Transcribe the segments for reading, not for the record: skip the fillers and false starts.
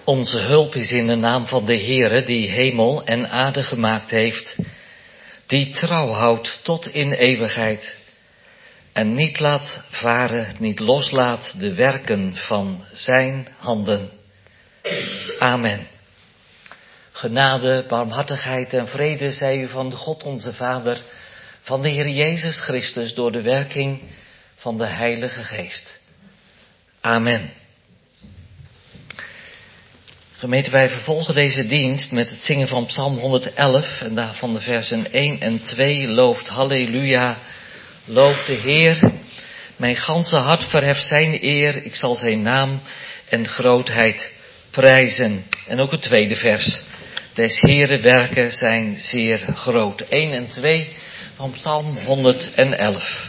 Onze hulp is in de naam van de Heere, die hemel en aarde gemaakt heeft, die trouw houdt tot in eeuwigheid en niet laat varen, niet loslaat de werken van zijn handen. Amen. Genade, barmhartigheid en vrede zij u van God onze Vader, van de Heer Jezus Christus, door de werking van de Heilige Geest. Amen. Gemeente, wij vervolgen deze dienst met het zingen van Psalm 111 en daarvan de versen 1 en 2. Looft halleluja, looft de Heer. Mijn ganse hart verheft zijn eer, ik zal zijn naam en grootheid prijzen. En ook het tweede vers. Des Heeren werken zijn zeer groot. 1 en 2 van Psalm 111.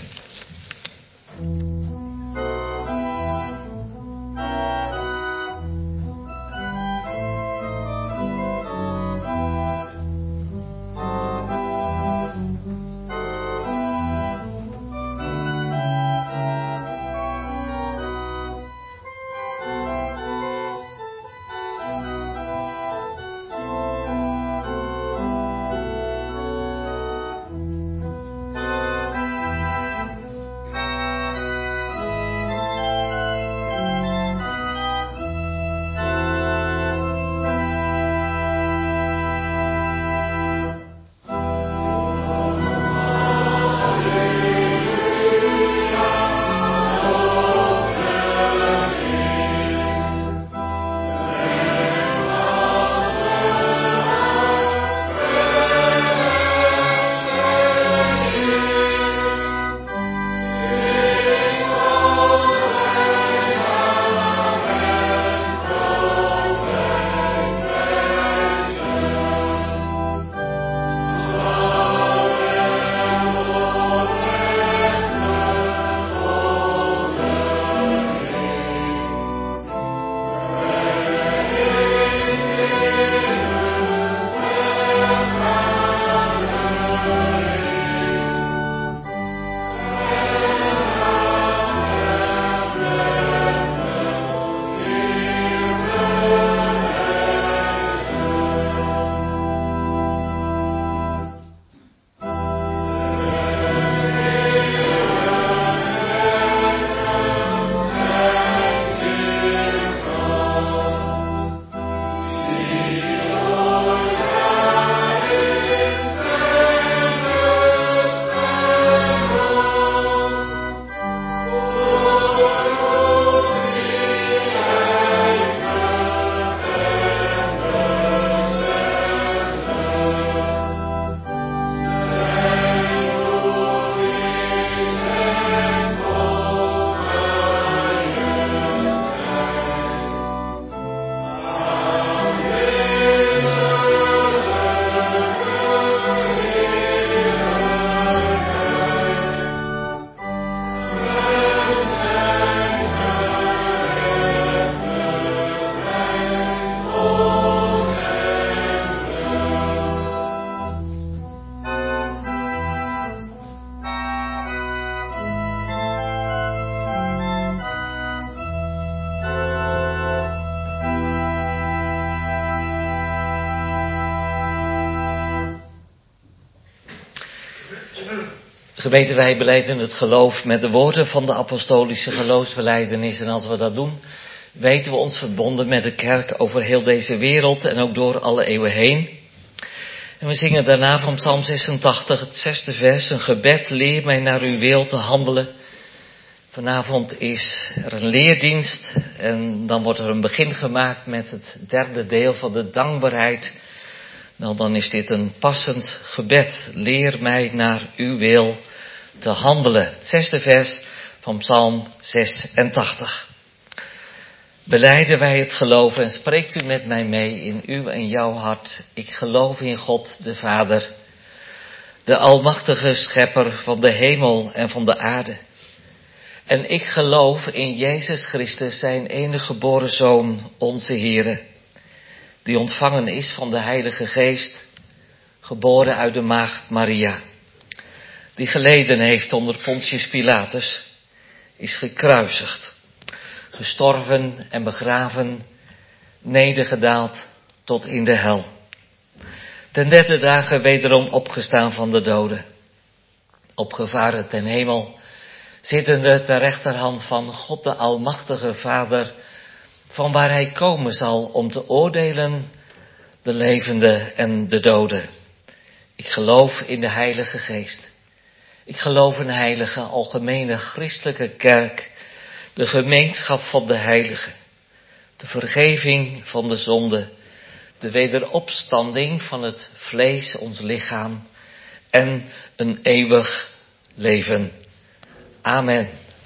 Gemeente, wij belijden het geloof met de woorden van de apostolische geloofsbelijdenis. En als we dat doen, weten we ons verbonden met de kerk over heel deze wereld en ook door alle eeuwen heen. En we zingen daarna van Psalm 86, het 6e vers, een gebed, leer mij naar uw wil te handelen. Vanavond is er een leerdienst en dan wordt er een begin gemaakt met het derde deel van de dankbaarheid. Nou, dan is dit een passend gebed. Leer mij naar uw wil te handelen. Het 6e vers van Psalm 86. Belijden wij het geloof en spreekt u met mij mee in uw en jouw hart. Ik geloof in God de Vader, de almachtige schepper van de hemel en van de aarde. En ik geloof in Jezus Christus, zijn enige geboren Zoon, onze Heere, die ontvangen is van de Heilige Geest, geboren uit de maagd Maria, die geleden heeft onder Pontius Pilatus, is gekruisigd, gestorven en begraven nedergedaald tot in de hel. Ten derde dagen wederom opgestaan van de doden. Opgevaren ten hemel, zittende ter rechterhand van God de Almachtige Vader, van waar hij komen zal om te oordelen de levenden en de doden. Ik geloof in de Heilige Geest. Ik geloof in de heilige algemene christelijke kerk, de gemeenschap van de heiligen, de vergeving van de zonde, de wederopstanding van het vlees, ons lichaam, en een eeuwig leven. Amen.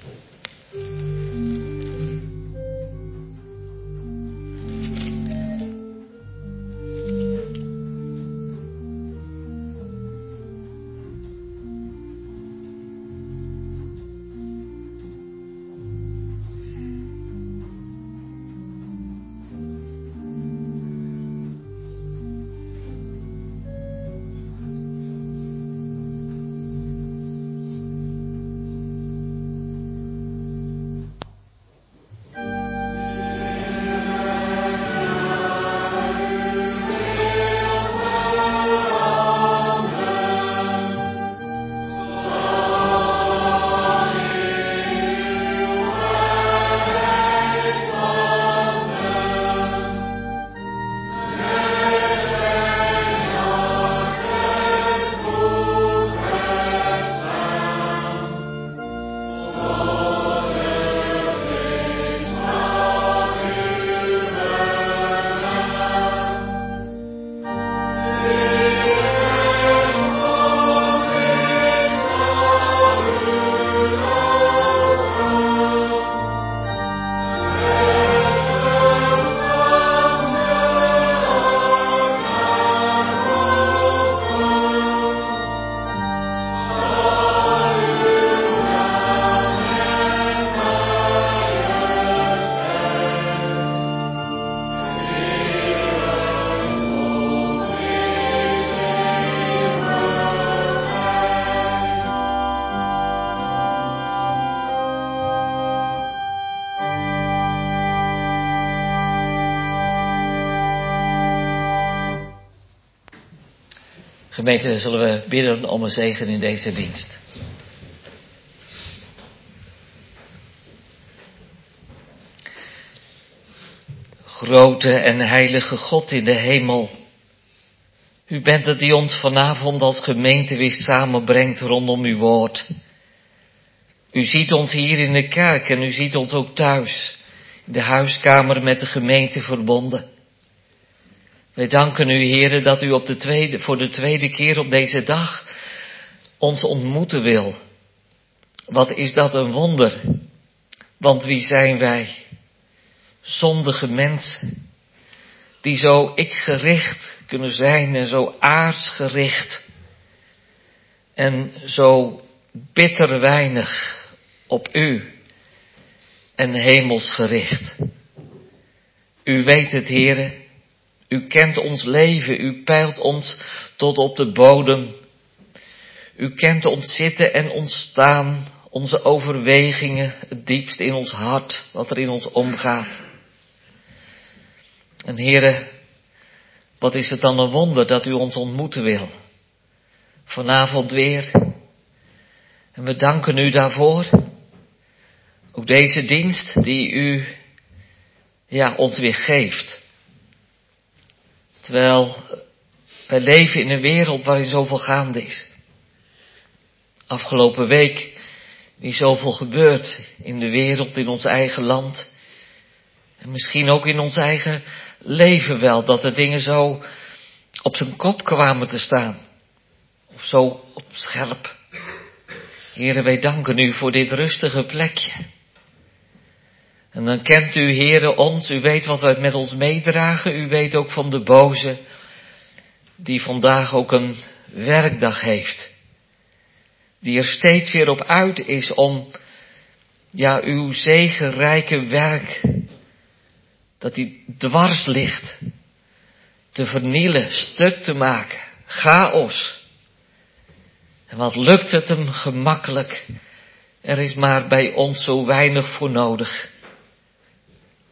Gemeente, zullen we bidden om een zegen in deze dienst. Grote en heilige God in de hemel, u bent het die ons vanavond als gemeente weer samenbrengt rondom uw woord. U ziet ons hier in de kerk en u ziet ons ook thuis, in de huiskamer met de gemeente verbonden. Wij danken u, Heere, dat u voor de tweede keer op deze dag ons ontmoeten wil. Wat is dat een wonder? Want wie zijn wij? Zondige mensen, die zo ikgericht kunnen zijn en zo aardsgericht en zo bitter weinig op u en hemelsgericht. U weet het, Heere. U kent ons leven, u peilt ons tot op de bodem. U kent ons zitten en ons staan, onze overwegingen, het diepst in ons hart, wat er in ons omgaat. En Heere, wat is het dan een wonder dat u ons ontmoeten wil. Vanavond weer. En we danken u daarvoor. Ook deze dienst die u ons weer geeft. Terwijl wij leven in een wereld waarin zoveel gaande is. Afgelopen week is zoveel gebeurd in de wereld, in ons eigen land. En misschien ook in ons eigen leven wel, dat de dingen zo op zijn kop kwamen te staan. Of zo op scherp. Heere, wij danken u voor dit rustige plekje. En dan kent u, Heere, ons, u weet wat wij met ons meedragen, u weet ook van de boze, die vandaag ook een werkdag heeft. Die er steeds weer op uit is om, uw zegenrijke werk, dat die dwars ligt, te vernielen, stuk te maken, chaos. En wat lukt het hem gemakkelijk, er is maar bij ons zo weinig voor nodig.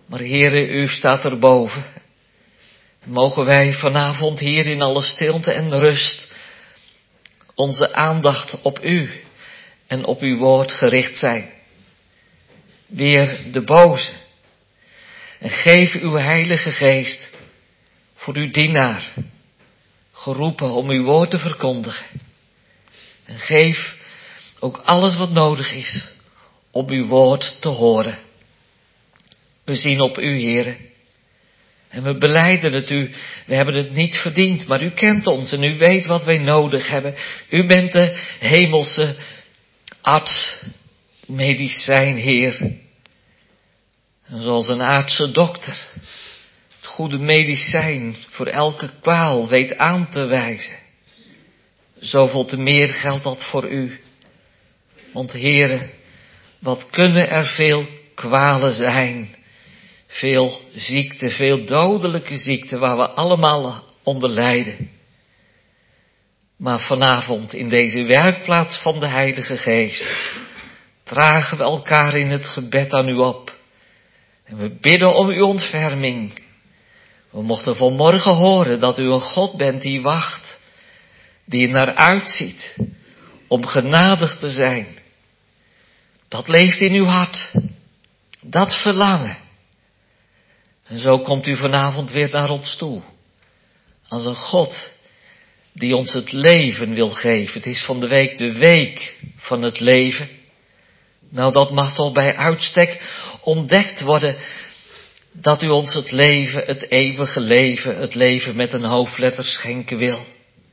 Maar Heere, u staat erboven. Mogen wij vanavond hier in alle stilte en rust onze aandacht op u en op uw woord gericht zijn. Weer de boze. En geef uw Heilige Geest voor uw dienaar, geroepen om uw woord te verkondigen. En geef ook alles wat nodig is om uw woord te horen. We zien op u, Heere. En we belijden het u. We hebben het niet verdiend, maar u kent ons en u weet wat wij nodig hebben. U bent de hemelse arts, medicijn, Heer. En zoals een aardse dokter het goede medicijn voor elke kwaal weet aan te wijzen. Zoveel te meer geldt dat voor u. Want Heere, wat kunnen er veel kwalen zijn. Veel ziekte, veel dodelijke ziekte waar we allemaal onder lijden. Maar vanavond in deze werkplaats van de Heilige Geest dragen we elkaar in het gebed aan u op. En we bidden om uw ontferming. We mochten vanmorgen horen dat u een God bent die wacht, die er naar uitziet om genadig te zijn. Dat leeft in uw hart. Dat verlangen. En zo komt u vanavond weer naar ons toe. Als een God die ons het leven wil geven. Het is van de week de week van het leven. Nou, dat mag toch bij uitstek ontdekt worden. Dat u ons het leven, het eeuwige leven, het leven met een hoofdletter schenken wil.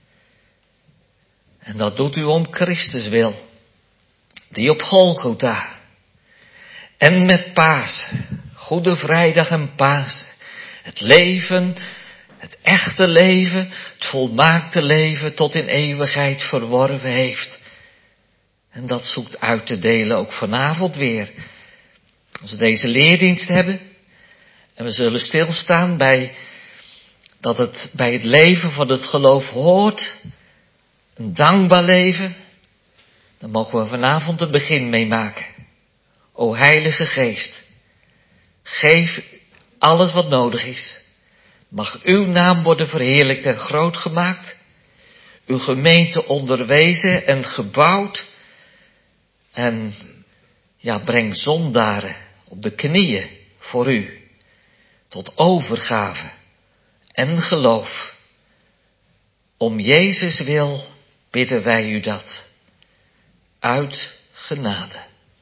En dat doet u om Christus wil. Die op Golgotha en met Pasen, Goede Vrijdag en Pasen, het leven, het echte leven, het volmaakte leven tot in eeuwigheid verworven heeft. En dat zoekt uit te delen ook vanavond weer. Als we deze leerdienst hebben en we zullen stilstaan bij dat het bij het leven van het geloof hoort, een dankbaar leven, dan mogen we vanavond een begin meemaken. O Heilige Geest, geef alles wat nodig is. Mag uw naam worden verheerlijkt en groot gemaakt. Uw gemeente onderwezen en gebouwd. En breng zondaren op de knieën voor u. Tot overgave en geloof. Om Jezus wil bidden wij u dat. Uit genade.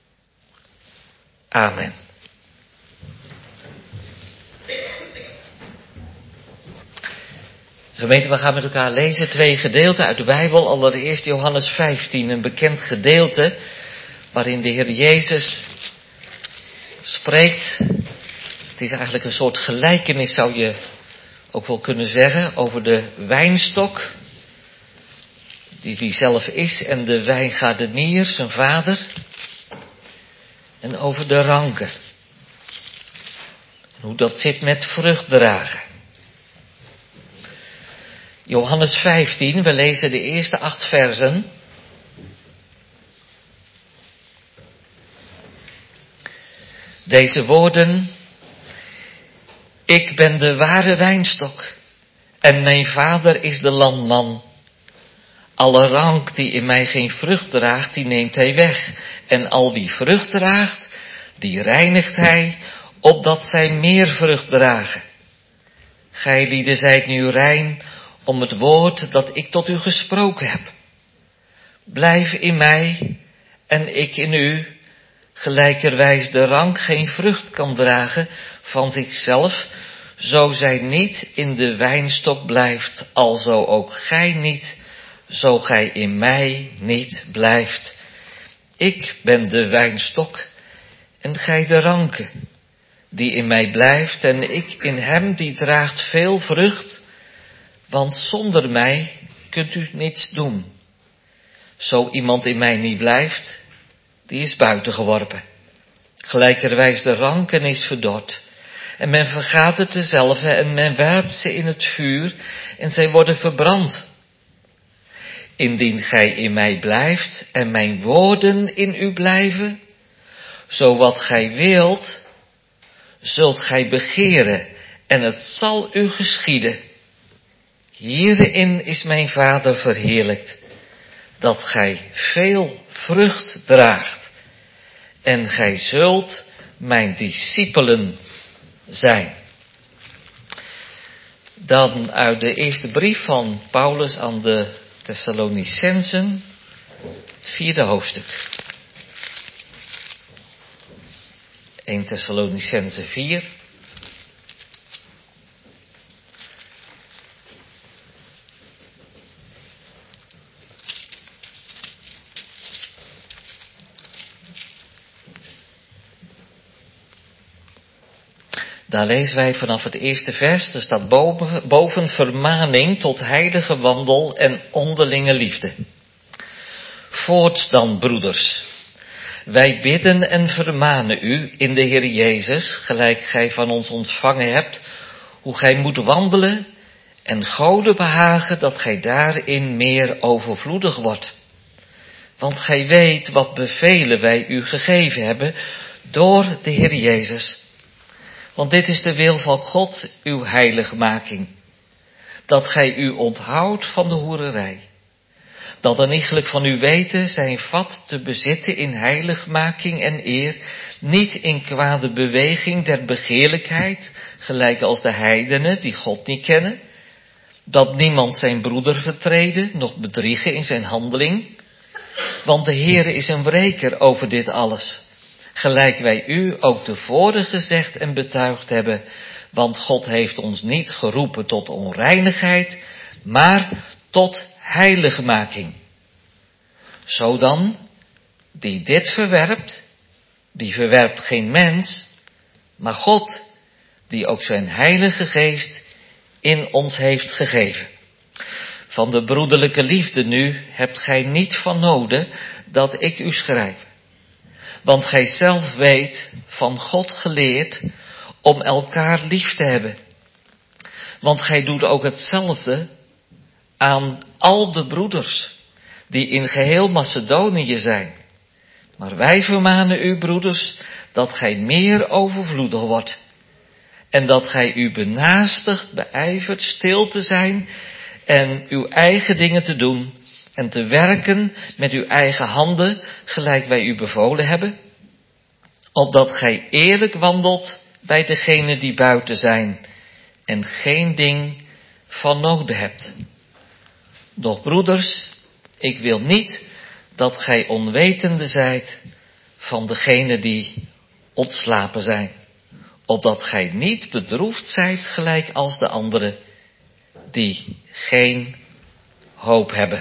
Amen. Gemeente, we gaan met elkaar lezen 2 gedeelten uit de Bijbel. Allereerst Johannes 15, een bekend gedeelte waarin de Heer Jezus spreekt. Het is eigenlijk een soort gelijkenis, zou je ook wel kunnen zeggen, over de wijnstok, die zelf is, en de wijngaardenier, zijn vader, en over de ranken. En hoe dat zit met vrucht dragen. Johannes 15, we lezen de eerste 8 versen. Deze woorden: ik ben de ware wijnstok en mijn vader is de landman. Alle rank die in mij geen vrucht draagt, die neemt hij weg. En al wie vrucht draagt, die reinigt hij, opdat zij meer vrucht dragen. Gij lieden zijt nu rein om het woord dat ik tot u gesproken heb. Blijf in mij en ik in u, gelijkerwijs de rank geen vrucht kan dragen van zichzelf, zo zij niet in de wijnstok blijft, alzo ook gij niet, zo gij in mij niet blijft. Ik ben de wijnstok en gij de ranken. Die in mij blijft en ik in hem, die draagt veel vrucht, want zonder mij kunt u niets doen. Zo iemand in mij niet blijft, die is buiten geworpen. Gelijkerwijs de ranken is verdord. En men vergaat het dezelfde en men werpt ze in het vuur en zij worden verbrand. Indien gij in mij blijft en mijn woorden in u blijven, zo wat gij wilt, zult gij begeren en het zal u geschieden. Hierin is mijn Vader verheerlijkt, dat gij veel vrucht draagt en gij zult mijn discipelen zijn. Dan uit de eerste brief van Paulus aan de Thessalonicensen, het 4e hoofdstuk. 1 Thessalonicenzen 4. Daar lezen wij vanaf het eerste vers, er staat boven vermaning tot heilige wandel en onderlinge liefde. Voorts dan, broeders, wij bidden en vermanen u in de Heer Jezus, gelijk gij van ons ontvangen hebt, hoe gij moet wandelen en Gode behagen dat gij daarin meer overvloedig wordt. Want gij weet wat bevelen wij u gegeven hebben door de Heer Jezus. Want dit is de wil van God, uw heiligmaking. Dat gij u onthoudt van de hoererij. Dat een iegelijk van u weten zijn vat te bezitten in heiligmaking en eer, niet in kwade beweging der begeerlijkheid, gelijk als de heidenen die God niet kennen. Dat niemand zijn broeder vertreden, noch bedriegen in zijn handeling. Want de Heere is een wreker over dit alles. Gelijk wij u ook tevoren gezegd en betuigd hebben, want God heeft ons niet geroepen tot onreinigheid, maar tot heiligmaking. Zodan, die dit verwerpt, die verwerpt geen mens, maar God, die ook zijn heilige geest in ons heeft gegeven. Van de broederlijke liefde nu hebt gij niet van noden dat ik u schrijf. Want gij zelf weet, van God geleerd, om elkaar lief te hebben. Want gij doet ook hetzelfde aan al de broeders, die in geheel Macedonië zijn. Maar wij vermanen u, broeders, dat gij meer overvloedig wordt. En dat gij u benaastigt, beijvert, stil te zijn en uw eigen dingen te doen. En te werken met uw eigen handen, gelijk wij u bevolen hebben, opdat gij eerlijk wandelt bij degenen die buiten zijn en geen ding van noden hebt. Doch broeders, ik wil niet dat gij onwetende zijt van degenen die ontslapen zijn, opdat gij niet bedroefd zijt gelijk als de anderen die geen hoop hebben.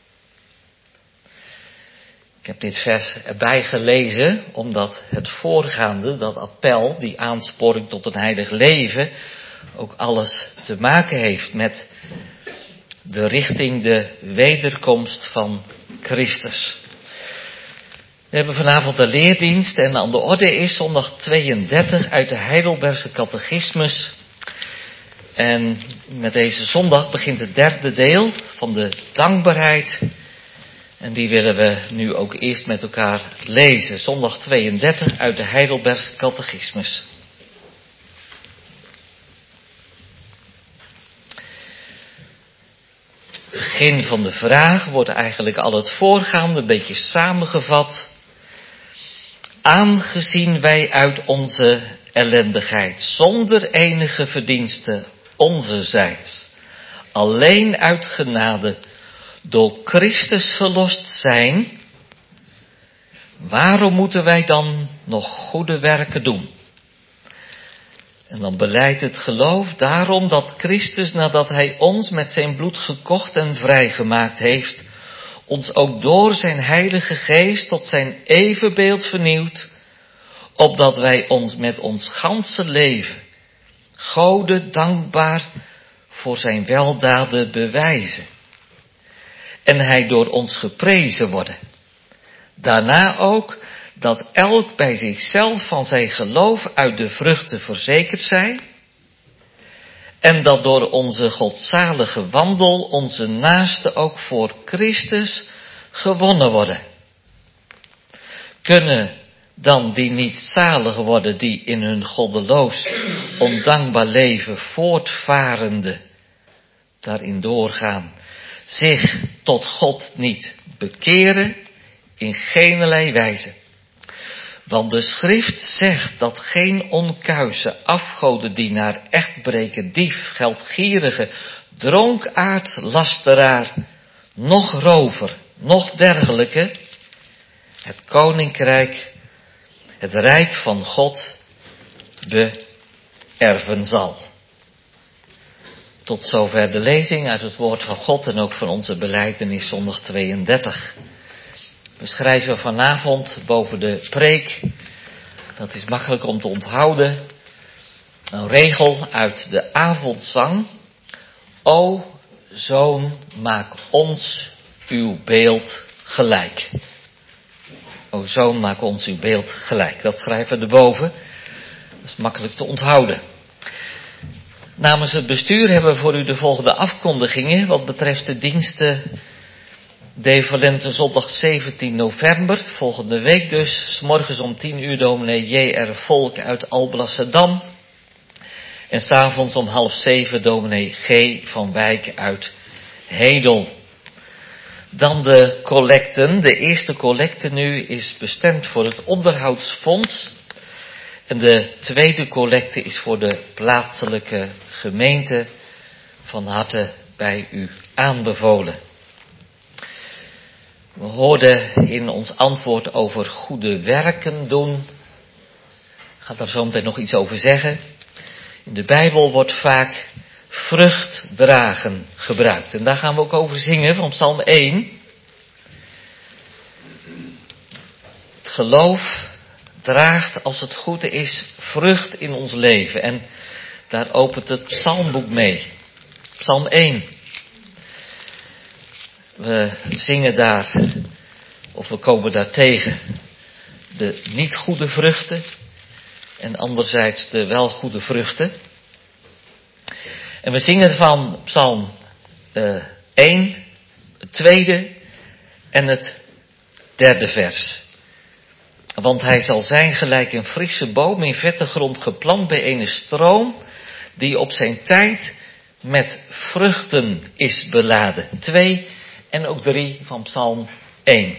Ik heb dit vers erbij gelezen, omdat het voorgaande, dat appel, die aansporing tot een heilig leven, ook alles te maken heeft met de richting de wederkomst van Christus. We hebben vanavond de leerdienst en aan de orde is zondag 32 uit de Heidelbergse catechismus. En met deze zondag begint het derde deel van de dankbaarheid. En die willen we nu ook eerst met elkaar lezen. Zondag 32 uit de Heidelbergse catechismus. Begin van de vraag wordt eigenlijk al het voorgaande een beetje samengevat. Aangezien wij uit onze ellendigheid, zonder enige verdienste onzerzijds, alleen uit genade, door Christus verlost zijn, waarom moeten wij dan nog goede werken doen? En dan belijdt het geloof daarom dat Christus, nadat hij ons met zijn bloed gekocht en vrijgemaakt heeft, ons ook door zijn heilige geest tot zijn evenbeeld vernieuwt, opdat wij ons met ons ganse leven Gode dankbaar voor zijn weldaden bewijzen. En hij door ons geprezen worden. Daarna ook dat elk bij zichzelf van zijn geloof uit de vruchten verzekerd zij. En dat door onze godzalige wandel onze naasten ook voor Christus gewonnen worden. Kunnen dan die niet zalig worden, die in hun goddeloos, ondankbaar leven voortvarende daarin doorgaan, zich tot God niet bekeren in geenerlei wijze. Want de schrift zegt dat geen onkuise, afgodendienaar, echtbreker, dief, geldgierige, dronkaard, lasteraar, noch rover, noch dergelijke het koninkrijk, het rijk van God beërven zal. Tot zover de lezing uit het woord van God en ook van onze belijdenis zondag 32. We schrijven vanavond boven de preek, dat is makkelijk om te onthouden, een regel uit de avondzang. O zoon, maak ons uw beeld gelijk. O zoon, maak ons uw beeld gelijk. Dat schrijven we erboven. Dat is makkelijk te onthouden. Namens het bestuur hebben we voor u de volgende afkondigingen wat betreft de diensten de Valente zondag 17 november, volgende week dus, 's morgens om 10 uur dominee J.R. Volk uit Alblasserdam en 's avonds om 6:30 dominee G. van Wijk uit Hedel. Dan de collecten. De eerste collecte nu is bestemd voor het onderhoudsfonds en de tweede collecte is voor de plaatselijke gemeente, van harte bij u aanbevolen. We hoorden in ons antwoord over goede werken doen. Ik ga daar zo meteen nog iets over zeggen. In de Bijbel wordt vaak vrucht dragen gebruikt. En daar gaan we ook over zingen van Psalm 1. Het geloof draagt, als het goed is, vrucht in ons leven. En daar opent het psalmboek mee. Psalm 1. We zingen daar, of we komen daar tegen, de niet goede vruchten en anderzijds de wel goede vruchten. En we zingen van Psalm 1, het tweede en het derde vers. Want hij zal zijn gelijk een frisse boom in vette grond geplant bij een stroom die op zijn tijd met vruchten is beladen. 2 en ook 3 van Psalm 1.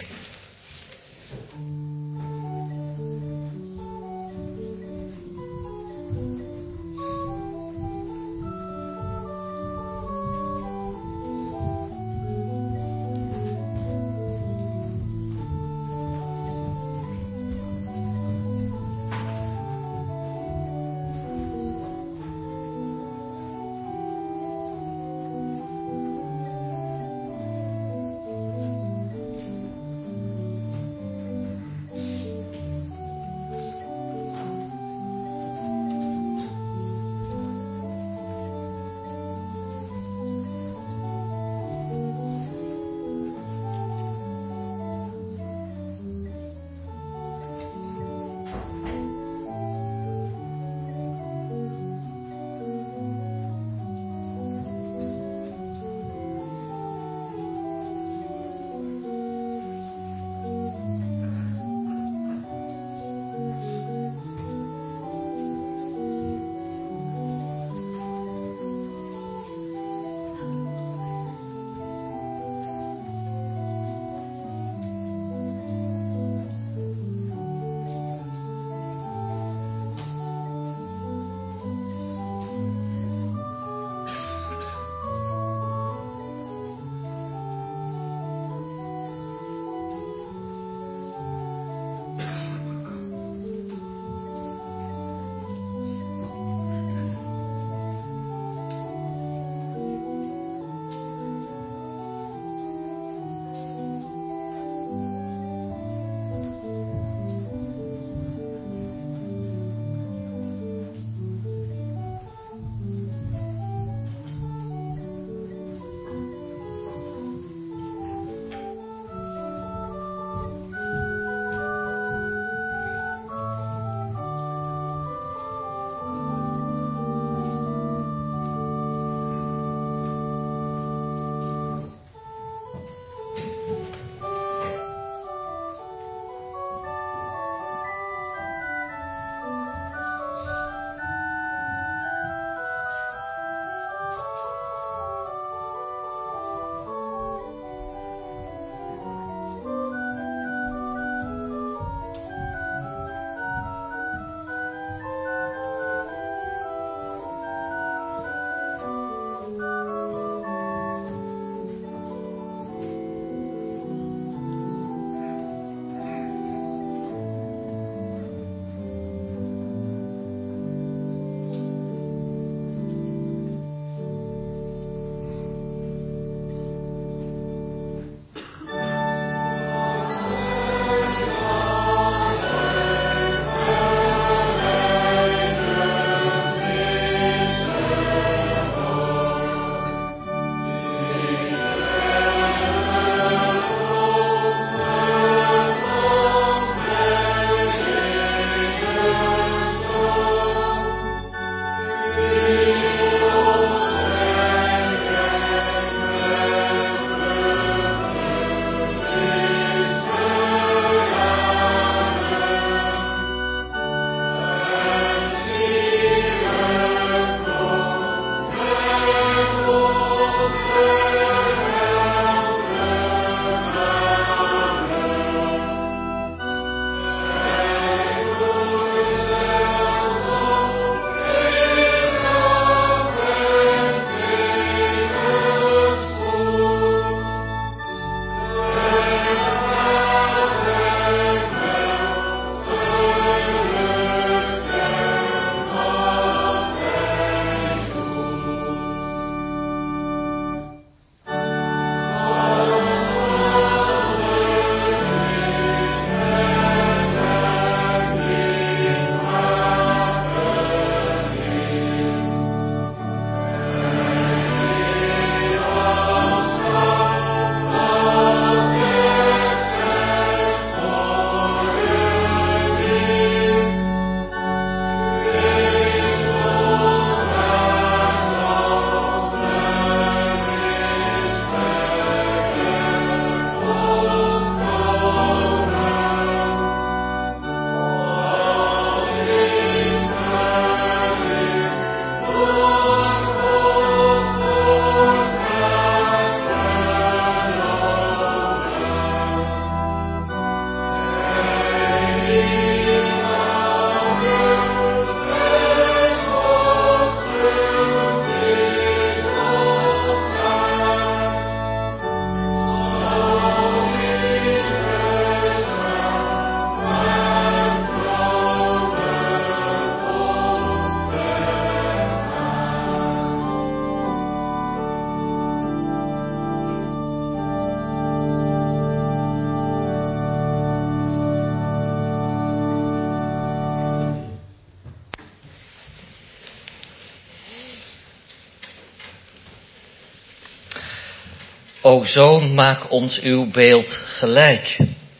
O Zoon, maak ons uw beeld gelijk.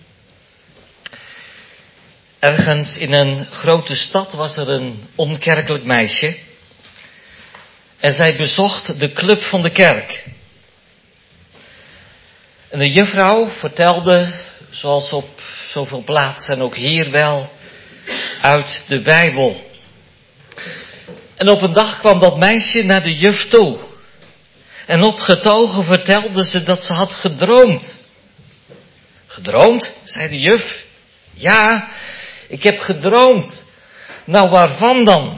Ergens in een grote stad was er een onkerkelijk meisje. En zij bezocht de club van de kerk. En de juffrouw vertelde, zoals op zoveel plaatsen en ook hier wel, uit de Bijbel. En op een dag kwam dat meisje naar de juf toe. En opgetogen vertelde ze dat ze had gedroomd. Gedroomd, zei de juf. Ja, ik heb gedroomd. Nou, waarvan dan?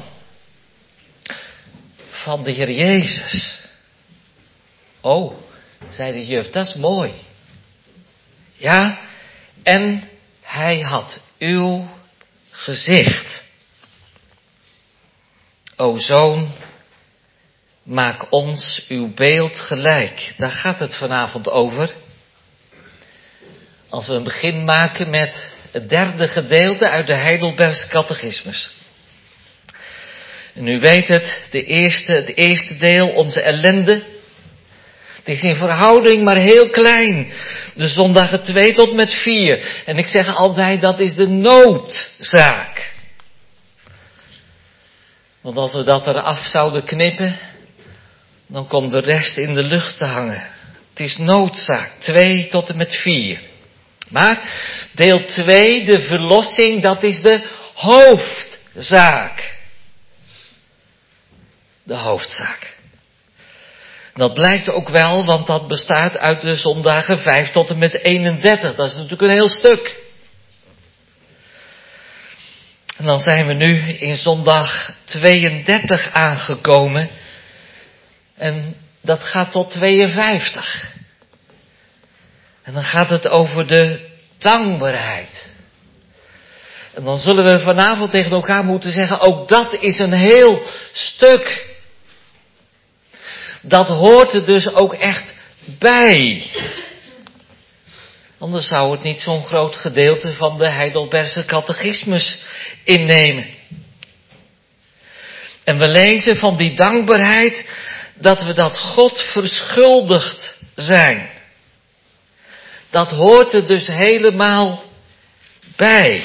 Van de Heer Jezus. Oh, zei de juf, dat is mooi. Ja, en hij had uw gezicht. O Zoon, maak ons uw beeld gelijk. Daar gaat het vanavond over. Als we een begin maken met het derde gedeelte uit de Heidelbergse catechismus. En u weet het eerste deel, onze ellende. Het is in verhouding maar heel klein. De zondagen 2 tot met 4. En ik zeg altijd, dat is de noodzaak. Want als we dat eraf zouden knippen, dan komt de rest in de lucht te hangen. Het is noodzaak, 2 tot en met 4. Maar deel 2, de verlossing, dat is de hoofdzaak. De hoofdzaak. Dat blijkt ook wel, want dat bestaat uit de zondagen 5 tot en met 31. Dat is natuurlijk een heel stuk. En dan zijn we nu in zondag 32 aangekomen. En dat gaat tot 52. En dan gaat het over de dankbaarheid. En dan zullen we vanavond tegen elkaar moeten zeggen, ook dat is een heel stuk. Dat hoort er dus ook echt bij. Anders zou het niet zo'n groot gedeelte van de Heidelbergse catechismus innemen. En we lezen van die dankbaarheid dat we dat God verschuldigd zijn. Dat hoort er dus helemaal bij.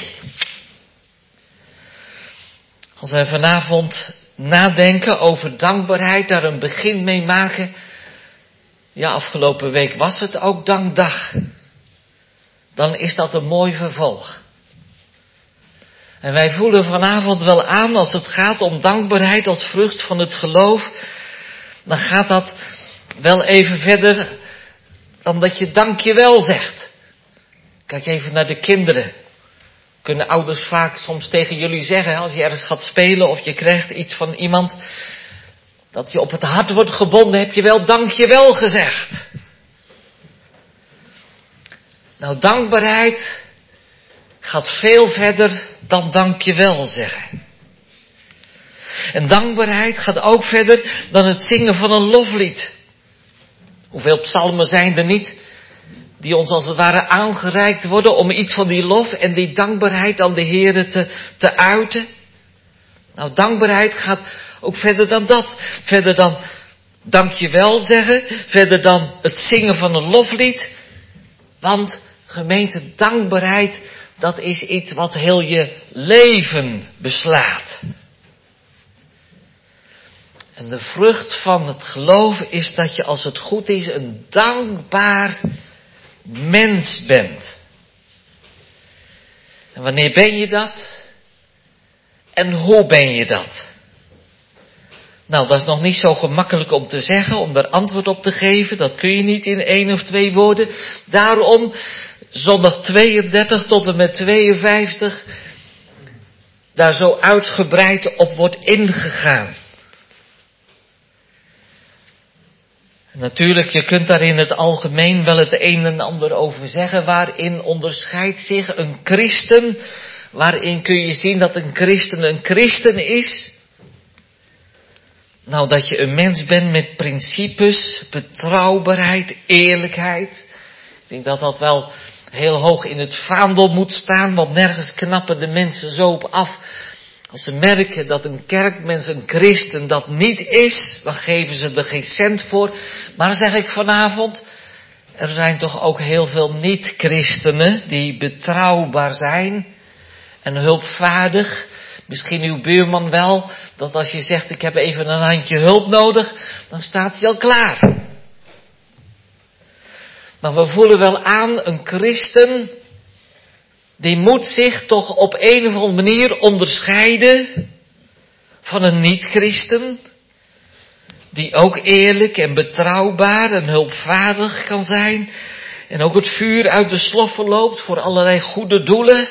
Als wij vanavond nadenken over dankbaarheid, daar een begin mee maken. Ja, afgelopen week was het ook dankdag. Dan is dat een mooi vervolg. En wij voelen vanavond wel aan, als het gaat om dankbaarheid als vrucht van het geloof, dan gaat dat wel even verder dan dat je dankjewel zegt. Kijk even naar de kinderen. Kunnen ouders vaak soms tegen jullie zeggen, als je ergens gaat spelen of je krijgt iets van iemand, dat je op het hart wordt gebonden, heb je wel dankjewel gezegd. Nou, dankbaarheid gaat veel verder dan dankjewel zeggen. En dankbaarheid gaat ook verder dan het zingen van een loflied. Hoeveel psalmen zijn er niet die ons als het ware aangereikt worden om iets van die lof en die dankbaarheid aan de Heere te uiten. Nou, dankbaarheid gaat ook verder dan dat. Verder dan dankjewel zeggen. Verder dan het zingen van een loflied. Want gemeente, dankbaarheid, dat is iets wat heel je leven beslaat. En de vrucht van het geloven is dat je, als het goed is, een dankbaar mens bent. En wanneer ben je dat? En hoe ben je dat? Nou, dat is nog niet zo gemakkelijk om te zeggen, om daar antwoord op te geven. Dat kun je niet in 1 of 2 woorden. Daarom, zondag 32 tot en met 52, daar zo uitgebreid op wordt ingegaan. Natuurlijk, je kunt daar in het algemeen wel het een en ander over zeggen. Waarin onderscheidt zich een christen? Waarin kun je zien dat een christen is? Nou, dat je een mens bent met principes, betrouwbaarheid, eerlijkheid. Ik denk dat dat wel heel hoog in het vaandel moet staan, want nergens knappen de mensen zo op af. Als ze merken dat een kerkmens, een christen, dat niet is, dan geven ze er geen cent voor. Maar zeg ik vanavond, Er zijn toch ook heel veel niet-christenen die betrouwbaar zijn en hulpvaardig. Misschien uw buurman wel, dat als je zegt ik heb even een handje hulp nodig, dan staat hij al klaar. Maar we voelen wel aan, een christen, die moet zich toch op een of andere manier onderscheiden van een niet-christen. Die ook eerlijk en betrouwbaar en hulpvaardig kan zijn. En ook het vuur uit de sloffen loopt voor allerlei goede doelen.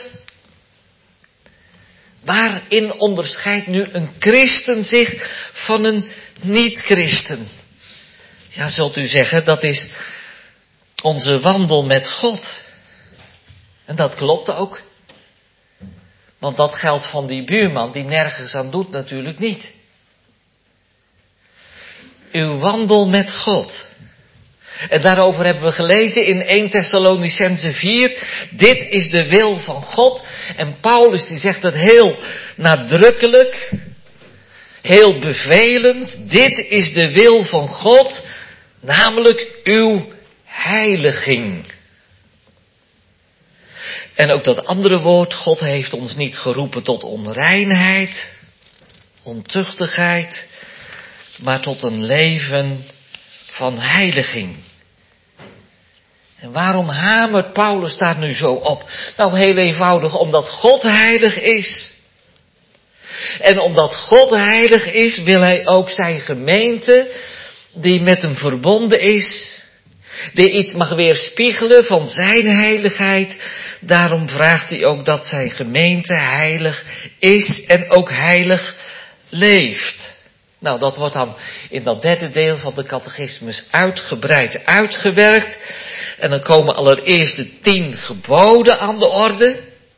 Waarin onderscheidt nu een christen zich van een niet-christen? Ja, zult u zeggen, dat is onze wandel met God. En dat klopt ook. Want dat geldt van die buurman die nergens aan doet natuurlijk niet. Uw wandel met God. En daarover hebben we gelezen in 1 Thessalonicenzen 4. Dit is de wil van God. En Paulus die zegt het heel nadrukkelijk. Heel bevelend. Dit is de wil van God. Namelijk uw heiliging. En ook dat andere woord. God heeft ons niet geroepen tot onreinheid. Ontuchtigheid. Maar tot een leven van heiliging. En waarom hamert Paulus daar nu zo op? Nou, heel eenvoudig, omdat God heilig is. En omdat God heilig is, wil hij ook zijn gemeente, die met hem verbonden is, die iets mag weerspiegelen van zijn heiligheid. Daarom vraagt hij ook dat zijn gemeente heilig is en ook heilig leeft. Nou, dat wordt dan in dat derde deel van de catechismus uitgebreid uitgewerkt. En dan komen allereerst de 10 geboden aan de orde.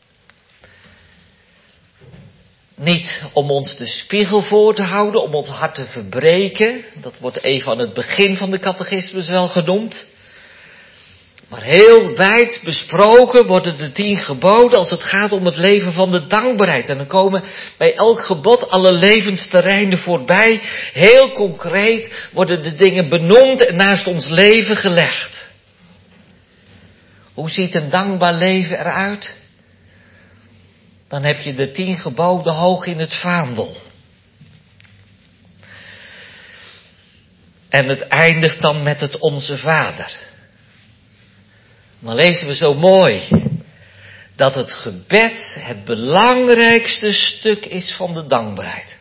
Niet om ons de spiegel voor te houden, om ons hart te verbreken. Dat wordt even aan het begin van de catechismus wel genoemd. Maar heel wijd besproken worden de 10 geboden als het gaat om het leven van de dankbaarheid. En dan komen bij elk gebod alle levensterreinen voorbij. Heel concreet worden de dingen benoemd en naast ons leven gelegd. Hoe ziet een dankbaar leven eruit? Dan heb je de 10 geboden hoog in het vaandel. En het eindigt dan met het Onze Vader. Dan lezen we zo mooi dat het gebed het belangrijkste stuk is van de dankbaarheid.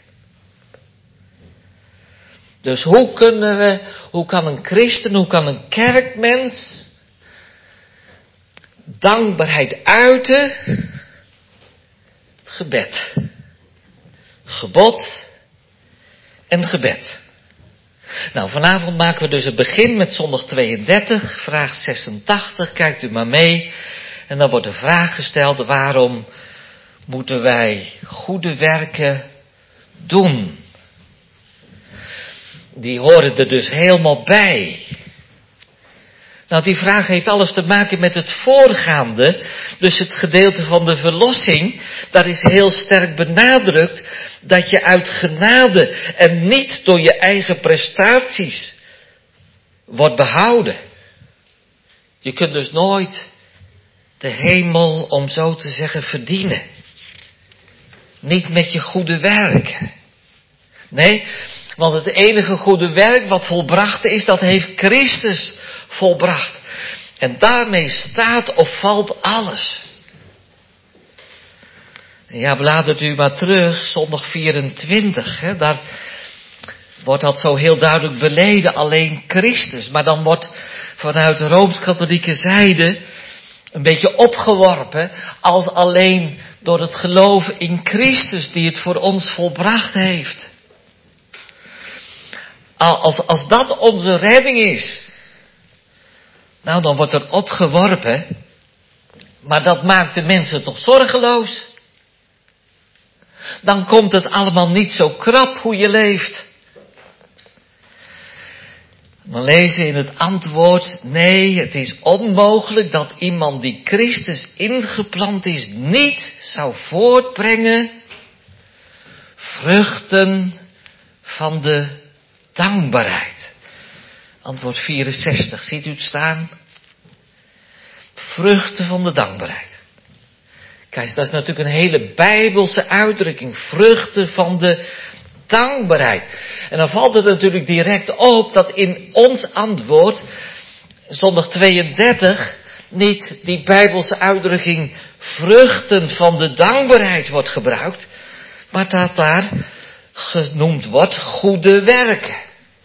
Dus hoe kan een christen, hoe kan een kerkmens dankbaarheid uiten? Het gebed. Gebod en gebed. Nou, vanavond maken we dus het begin met zondag 32, vraag 86, kijkt u maar mee. En dan wordt de vraag gesteld, waarom moeten wij goede werken doen? Die horen er dus helemaal bij. Nou, die vraag heeft alles te maken met het voorgaande. Dus het gedeelte van de verlossing, daar is heel sterk benadrukt dat je uit genade en niet door je eigen prestaties wordt behouden. Je kunt dus nooit de hemel, om zo te zeggen, verdienen. Niet met je goede werk. Nee, want het enige goede werk wat volbracht is, dat heeft Christus volbracht. En daarmee staat of valt alles. Ja, bladert u maar terug, zondag 24, daar wordt dat zo heel duidelijk beleden, alleen Christus. Maar dan wordt vanuit de Rooms-Katholieke zijde een beetje opgeworpen als alleen door het geloven in Christus die het voor ons volbracht heeft. Als dat onze redding is, nou dan wordt er opgeworpen, maar dat maakt de mensen toch zorgeloos. Dan komt het allemaal niet zo krap hoe je leeft. We lezen in het antwoord, nee, het is onmogelijk dat iemand die Christus ingeplant is niet zou voortbrengen vruchten van de dankbaarheid. Antwoord 64, ziet u het staan? Vruchten van de dankbaarheid. Kijk, dat is natuurlijk een hele Bijbelse uitdrukking. Vruchten van de dankbaarheid. En dan valt het natuurlijk direct op dat in ons antwoord, zondag 32, niet die Bijbelse uitdrukking vruchten van de dankbaarheid wordt gebruikt, maar dat daar genoemd wordt goede werken.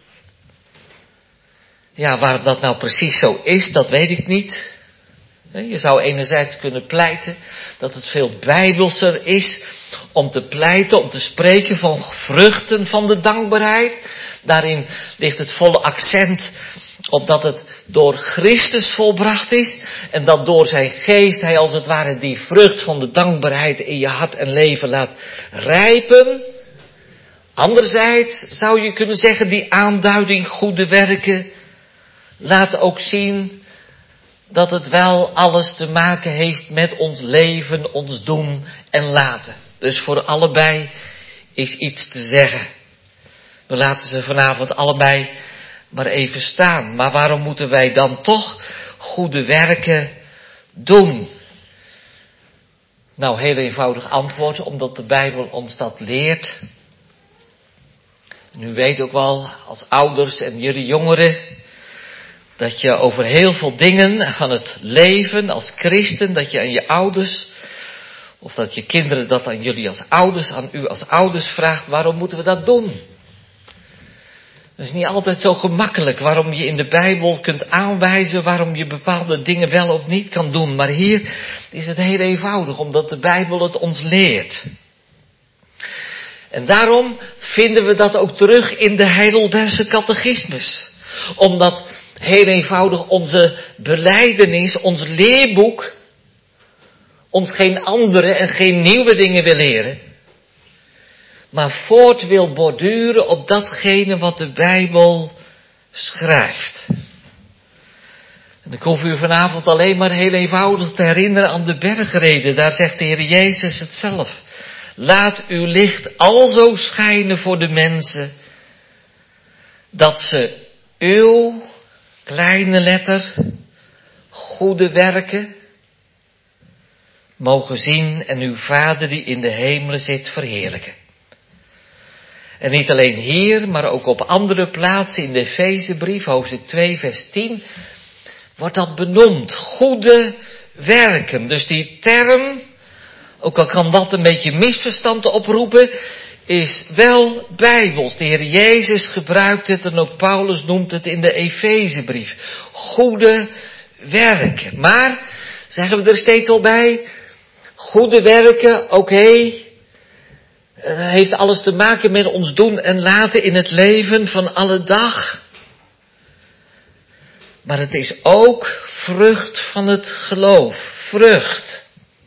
Ja, waarom dat nou precies zo is, dat weet ik niet. Je zou enerzijds kunnen pleiten dat het veel bijbelser is om te pleiten, om te spreken van vruchten van de dankbaarheid. Daarin ligt het volle accent op dat het door Christus volbracht is en dat door zijn geest hij als het ware die vrucht van de dankbaarheid in je hart en leven laat rijpen. Anderzijds zou je kunnen zeggen, die aanduiding goede werken laat ook zien dat het wel alles te maken heeft met ons leven, ons doen en laten. Dus voor allebei is iets te zeggen. We laten ze vanavond allebei maar even staan. Maar waarom moeten wij dan toch goede werken doen? Nou, heel eenvoudig antwoord, omdat de Bijbel ons dat leert. En u weet ook wel, als ouders en jullie jongeren, dat je over heel veel dingen van het leven als christen, dat je aan je ouders, of dat je kinderen dat aan jullie als ouders, aan u als ouders vraagt, waarom moeten we dat doen? Dat is niet altijd zo gemakkelijk, waarom je in de Bijbel kunt aanwijzen, waarom je bepaalde dingen wel of niet kan doen. Maar hier is het heel eenvoudig, omdat de Bijbel het ons leert. En daarom vinden we dat ook terug in de Heidelbergse catechismus. Omdat heel eenvoudig onze belijdenis, ons leerboek, ons geen andere en geen nieuwe dingen wil leren, maar voort wil borduren op datgene wat de Bijbel schrijft. En ik hoef u vanavond alleen maar heel eenvoudig te herinneren aan de bergreden. Daar zegt de Heer Jezus het zelf. Laat uw licht alzo schijnen voor de mensen, dat ze uw, kleine letter, goede werken mogen zien en uw Vader die in de hemelen zit verheerlijken. En niet alleen hier, maar ook op andere plaatsen in de Efezebrief, hoofdstuk 2, vers 10, wordt dat benoemd. Goede werken. Dus die term, ook al kan dat een beetje misverstand oproepen, is wel bijbels. De Heer Jezus gebruikt het en ook Paulus noemt het in de Efezebrief. Goede werken. Maar, zeggen we er steeds al bij, goede werken, oké, heeft alles te maken met ons doen en laten in het leven van alle dag. Maar het is ook vrucht van het geloof. Vrucht.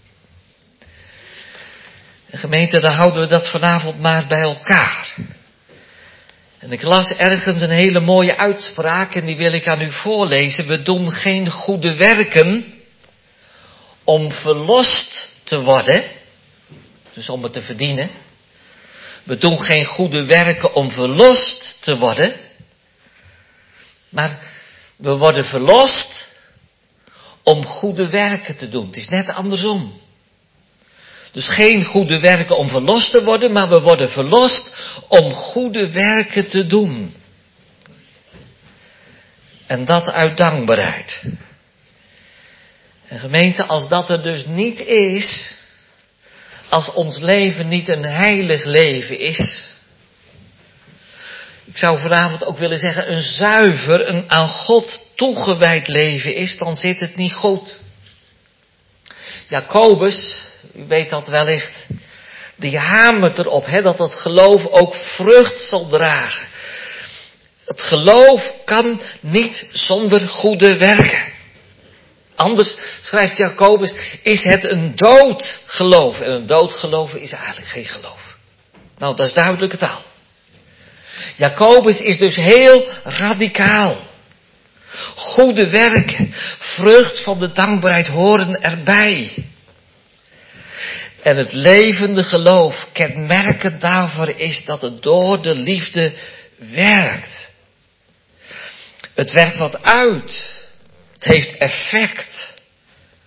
En gemeente, dan houden we dat vanavond maar bij elkaar. En ik las ergens een hele mooie uitspraak en die wil ik aan u voorlezen. We doen geen goede werken om verlost te worden. Dus om het te verdienen. We doen geen goede werken om verlost te worden. Maar we worden verlost om goede werken te doen. Het is net andersom. Dus geen goede werken om verlost te worden, maar we worden verlost om goede werken te doen. En dat uit dankbaarheid. En gemeente, als dat er dus niet is, als ons leven niet een heilig leven is, ik zou vanavond ook willen zeggen een zuiver, een aan God toegewijd leven is, dan zit het niet goed. Jacobus, u weet dat wellicht, die hamert erop, dat het geloof ook vrucht zal dragen. Het geloof kan niet zonder goede werken. Anders, schrijft Jacobus, is het een dood geloof. En een dood geloven is eigenlijk geen geloof. Nou, dat is duidelijke taal. Jacobus is dus heel radicaal. Goede werken, vrucht van de dankbaarheid horen erbij. En het levende geloof, kenmerkend daarvoor is dat het door de liefde werkt. Het werkt wat uit. Het heeft effect.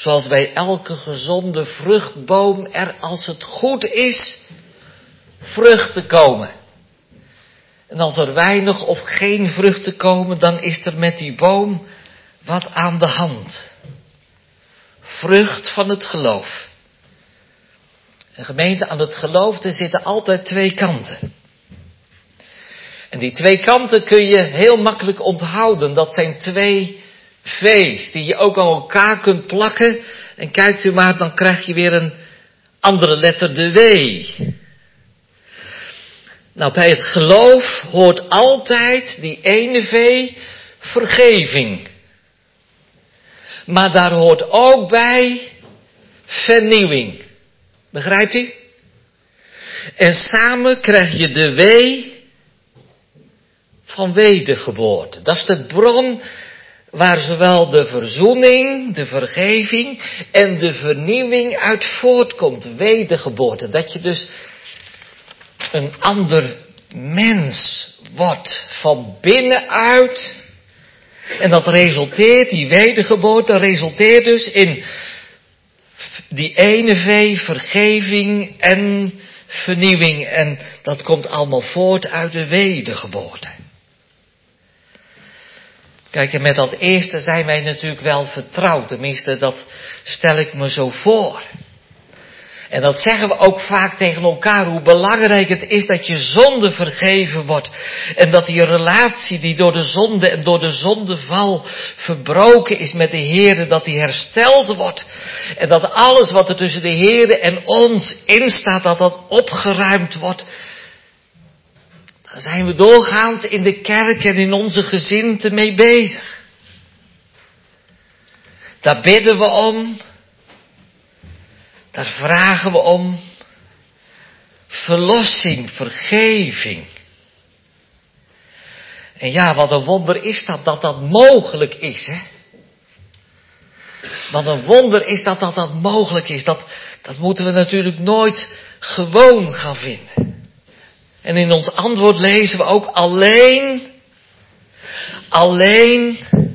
zoals bij elke gezonde vruchtboom er, als het goed is, vruchten komen. En als er weinig of geen vruchten komen, dan is er met die boom wat aan de hand. Vrucht van het geloof. En gemeente, aan het geloof, er zitten altijd twee kanten. En die twee kanten kun je heel makkelijk onthouden. Dat zijn twee V's die je ook aan elkaar kunt plakken. En kijkt u maar, dan krijg je weer een andere letter, de W. Nou, bij het geloof hoort altijd die ene V, vergeving. Maar daar hoort ook bij vernieuwing. Begrijpt u? En samen krijg je de W van wedergeboorte. Dat is de bron waar zowel de verzoening, de vergeving en de vernieuwing uit voortkomt. Wedergeboorte. Dat je dus een ander mens wordt van binnenuit. En dat resulteert, die wedergeboorte resulteert dus in die ene V, vergeving en vernieuwing. En dat komt allemaal voort uit de wedergeboorte. Kijk, en met dat eerste zijn wij natuurlijk wel vertrouwd. Tenminste, dat stel ik me zo voor. En dat zeggen we ook vaak tegen elkaar, hoe belangrijk het is dat je zonde vergeven wordt. En dat die relatie die door de zonde en door de zondeval verbroken is met de Heere, dat die hersteld wordt. En dat alles wat er tussen de Heere en ons instaat, dat dat opgeruimd wordt. Daar zijn we doorgaans in de kerk en in onze gezinten mee bezig. Daar bidden we om. Daar vragen we om. Verlossing, vergeving. En ja, wat een wonder is dat dat mogelijk is, hè. Wat een wonder is dat mogelijk is. Dat moeten we natuurlijk nooit gewoon gaan vinden. En in ons antwoord lezen we ook alleen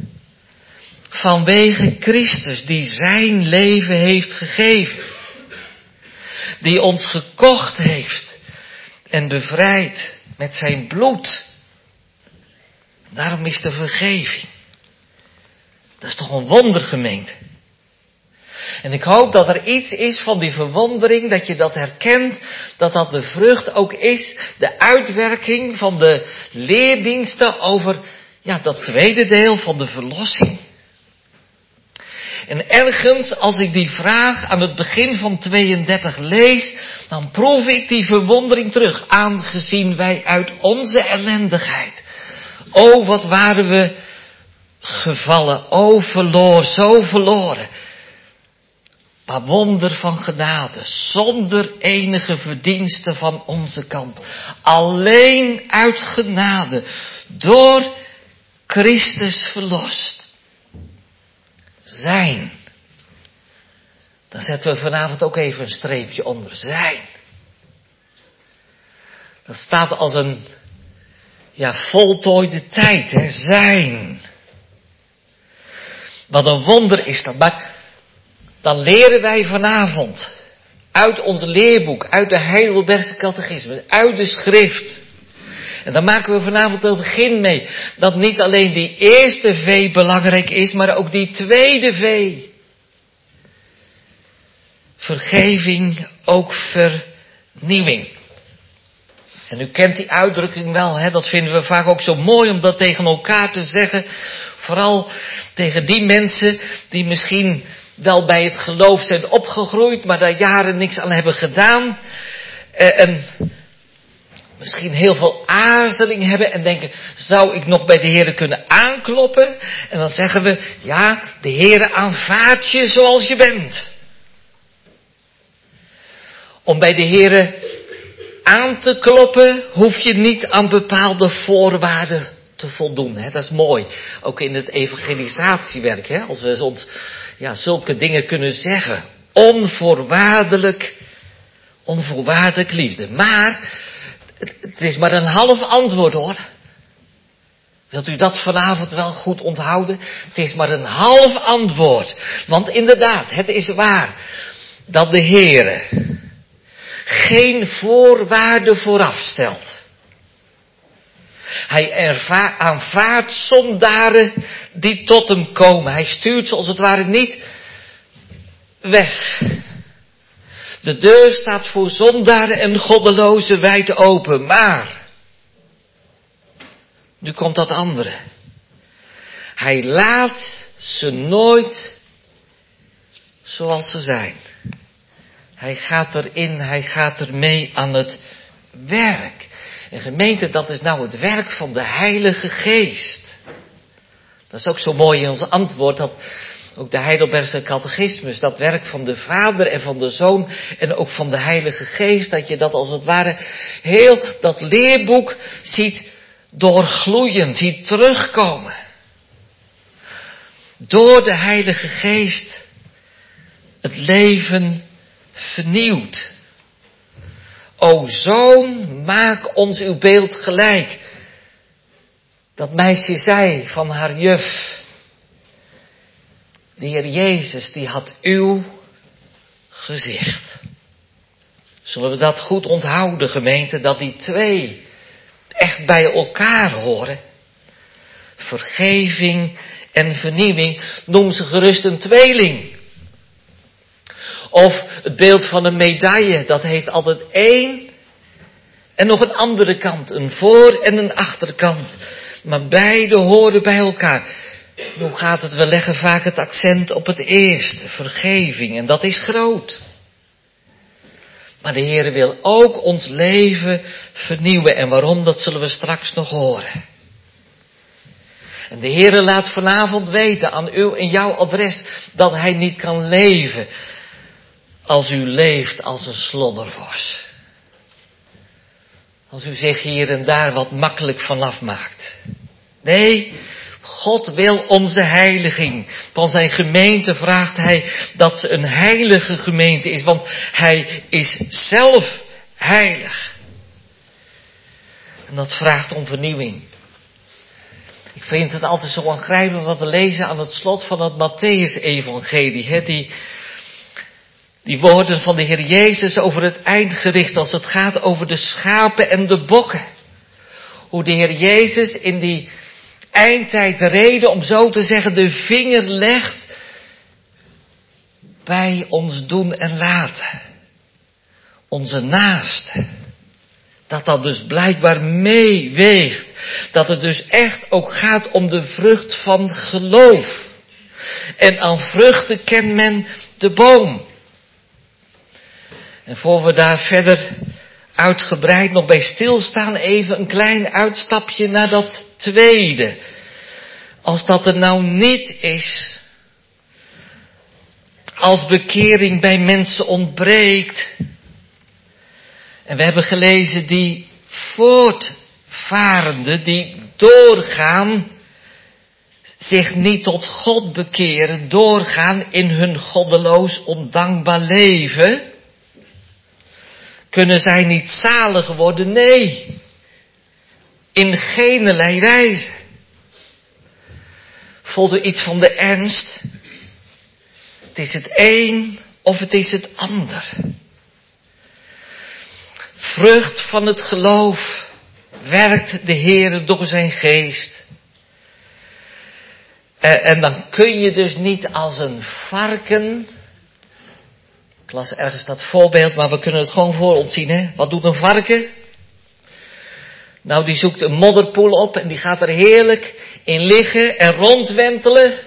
vanwege Christus die zijn leven heeft gegeven. Die ons gekocht heeft en bevrijd met zijn bloed. Daarom is de vergeving. Dat is toch een wonder, gemeente. En ik hoop dat er iets is van die verwondering, dat je dat herkent, dat dat de vrucht ook is, de uitwerking van de leerdiensten over, dat tweede deel van de verlossing. En ergens, als ik die vraag aan het begin van 32 lees, dan proef ik die verwondering terug, aangezien wij uit onze ellendigheid, wat waren we gevallen, zo verloren. Maar wonder van genade, zonder enige verdienste van onze kant. Alleen uit genade, door Christus verlost. Zijn. Dan zetten we vanavond ook even een streepje onder. Zijn. Dat staat als een voltooide tijd, hè. Zijn. Wat een wonder is dat. Maar dan leren wij vanavond uit ons leerboek, uit de Heidelbergse catechismus, uit de schrift. En dan maken we vanavond het begin mee. Dat niet alleen die eerste V belangrijk is, maar ook die tweede V. Vergeving, ook vernieuwing. En u kent die uitdrukking wel, hè? Dat vinden we vaak ook zo mooi om dat tegen elkaar te zeggen. Vooral tegen die mensen die misschien wel bij het geloof zijn opgegroeid, maar daar jaren niks aan hebben gedaan. En misschien heel veel aarzeling hebben en denken, zou ik nog bij de Heere kunnen aankloppen? En dan zeggen we, de Heere aanvaardt je zoals je bent. Om bij de Heere aan te kloppen, hoef je niet aan bepaalde voorwaarden te voldoen. Hè? Dat is mooi. Ook in het evangelisatiewerk, hè? Als we ons zulke dingen kunnen zeggen. Onvoorwaardelijk liefde. Maar het is maar een half antwoord, hoor. Wilt u dat vanavond wel goed onthouden? Het is maar een half antwoord. Want inderdaad, het is waar dat de Heere geen voorwaarden vooraf stelt. Hij aanvaardt zondaren die tot hem komen. Hij stuurt ze als het ware niet weg. De deur staat voor zondaren en goddelozen wijd open. Maar, nu komt dat andere. Hij laat ze nooit zoals ze zijn. Hij gaat erin, hij gaat ermee aan het werk. En gemeente, dat is nou het werk van de Heilige Geest. Dat is ook zo mooi in ons antwoord, dat ook de Heidelbergse catechismus, dat werk van de Vader en van de Zoon en ook van de Heilige Geest, dat je dat als het ware heel dat leerboek ziet doorgloeien, ziet terugkomen. Door de Heilige Geest het leven vernieuwt. O Zoon, maak ons uw beeld gelijk. Dat meisje zei van haar juf. De Heer Jezus, die had uw gezicht. Zullen we dat goed onthouden, gemeente, dat die twee echt bij elkaar horen? Vergeving en vernieuwing, noem ze gerust een tweeling. Of het beeld van een medaille, dat heeft altijd één en nog een andere kant, een voor- en een achterkant. Maar beide horen bij elkaar. Hoe gaat het? We leggen vaak het accent op het eerste, vergeving, en dat is groot. Maar de Heer wil ook ons leven vernieuwen. En waarom, dat zullen we straks nog horen. En de Heer laat vanavond weten aan uw en jouw adres dat Hij niet kan leven als u leeft als een sloddervos. Als u zich hier en daar wat makkelijk vanaf maakt. Nee, God wil onze heiliging. Van zijn gemeente vraagt Hij dat ze een heilige gemeente is. Want Hij is zelf heilig. En dat vraagt om vernieuwing. Ik vind het altijd zo aangrijpend wat te lezen aan het slot van het Mattheüs-evangelie. Die woorden van de Heer Jezus over het eindgericht als het gaat over de schapen en de bokken. Hoe de Heer Jezus in die eindtijdreden, om zo te zeggen, de vinger legt bij ons doen en laten. Onze naaste. Dat dat dus blijkbaar meeweegt. Dat het dus echt ook gaat om de vrucht van geloof. En aan vruchten kent men de boom. En voor we daar verder uitgebreid nog bij stilstaan, even een klein uitstapje naar dat tweede. Als dat er nou niet is, als bekering bij mensen ontbreekt. En we hebben gelezen die voortvarenden, die doorgaan, zich niet tot God bekeren, doorgaan in hun goddeloos ondankbaar leven. Kunnen zij niet zalig worden? Nee. In geenerlei wijze. Voelt u iets van de ernst? Het is het een of het is het ander. Vrucht van het geloof werkt de Heer door zijn geest. En dan kun je dus niet als een varken. Ik las ergens dat voorbeeld, maar we kunnen het gewoon voor ons zien. Hè? Wat doet een varken? Nou, die zoekt een modderpoel op en die gaat er heerlijk in liggen en rondwentelen.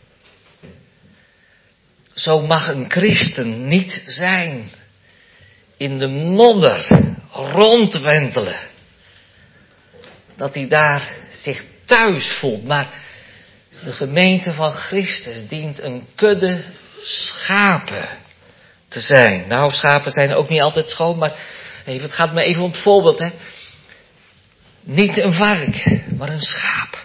Zo mag een christen niet zijn. In de modder rondwentelen. Dat hij daar zich thuis voelt. Maar de gemeente van Christus dient een kudde schapen te zijn. Nou, schapen zijn ook niet altijd schoon, maar het gaat me even om het voorbeeld. Hè. Niet een varken, maar een schaap.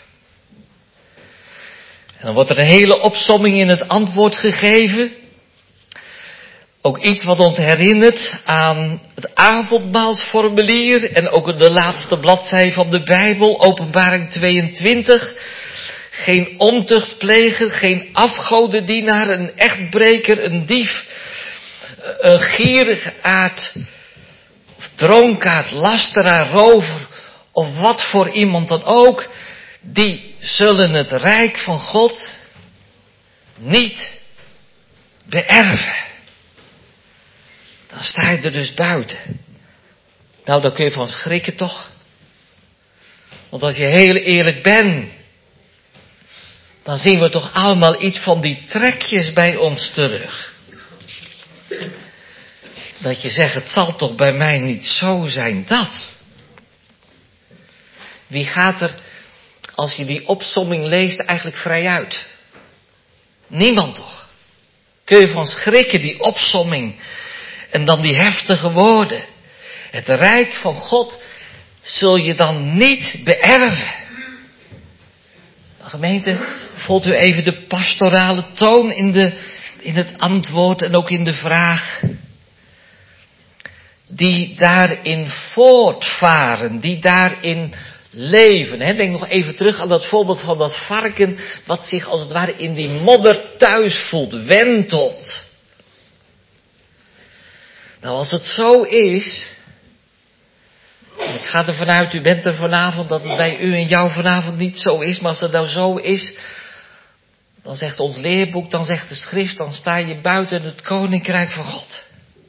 En dan wordt er een hele opsomming in het antwoord gegeven. Ook iets wat ons herinnert aan het avondmaalsformulier en ook de laatste bladzij van de Bijbel, Openbaring 22. Geen ontucht plegen, geen afgodendienaar, een echtbreker, een dief, een gierigaard, of dronkaard, lasteraar, rover, of wat voor iemand dan ook, die zullen het rijk van God niet beërven. Dan sta je er dus buiten. Nou, daar kun je van schrikken toch? Want als je heel eerlijk bent, dan zien we toch allemaal iets van die trekjes bij ons terug. Dat je zegt, het zal toch bij mij niet zo zijn dat. Wie gaat er, als je die opsomming leest, eigenlijk vrij uit? Niemand toch? Kun je van schrikken, die opsomming. En dan die heftige woorden. Het rijk van God zul je dan niet beërven. Gemeente, voelt u even de pastorale toon in het antwoord en ook in de vraag. Die daarin voortvaren, die daarin leven. Denk nog even terug aan dat voorbeeld van dat varken, wat zich als het ware in die modder thuis voelt, wentelt. Nou, als het zo is, ik ga er vanuit, u bent er vanavond, dat het bij u en jou vanavond niet zo is, maar als het nou zo is, dan zegt ons leerboek, dan zegt de schrift, dan sta je buiten het koninkrijk van God.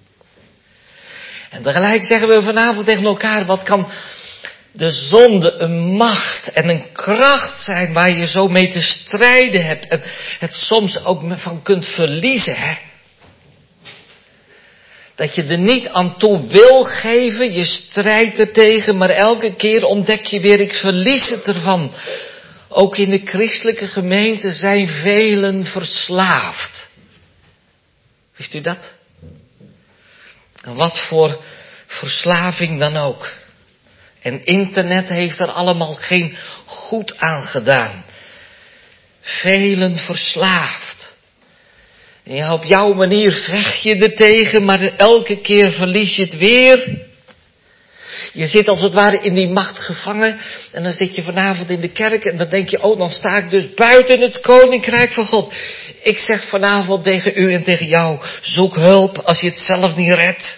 En tegelijk zeggen we vanavond tegen elkaar, wat kan de zonde een macht en een kracht zijn waar je zo mee te strijden hebt en het soms ook van kunt verliezen, hè? Dat je er niet aan toe wil geven, je strijdt er tegen, maar elke keer ontdek je weer, ik verlies het ervan. Ook in de christelijke gemeente zijn velen verslaafd. Wist u dat? En wat voor verslaving dan ook. En internet heeft er allemaal geen goed aan gedaan. Velen verslaafd. En ja, op jouw manier vecht je er tegen, maar elke keer verlies je het weer. Je zit als het ware in die macht gevangen. En dan zit je vanavond in de kerk en dan denk je, oh, dan sta ik dus buiten het koninkrijk van God. Ik zeg vanavond tegen u en tegen jou, zoek hulp als je het zelf niet redt.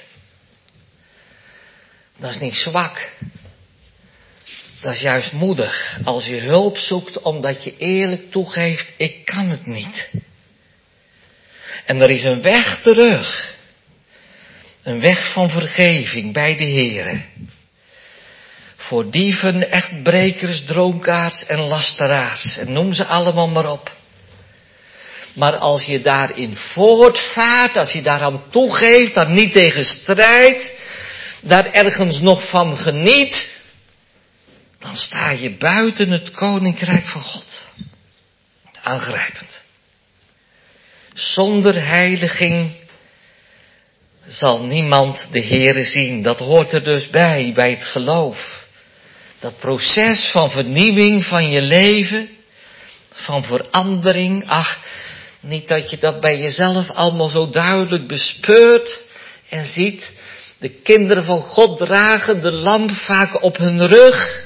Dat is niet zwak. Dat is juist moedig. Als je hulp zoekt omdat je eerlijk toegeeft, ik kan het niet. En er is een weg terug. Een weg van vergeving bij de Heere. Voor dieven, echtbrekers, dronkaards en lasteraars. En noem ze allemaal maar op. Maar als je daarin voortvaart, als je daaraan toegeeft, daar niet tegen strijdt, daar ergens nog van geniet, dan sta je buiten het koninkrijk van God. Aangrijpend. Zonder heiliging zal niemand de Heere zien. Dat hoort er dus bij het geloof. Dat proces van vernieuwing van je leven, van verandering. Ach, niet dat je dat bij jezelf allemaal zo duidelijk bespeurt en ziet. De kinderen van God dragen de lamp vaak op hun rug.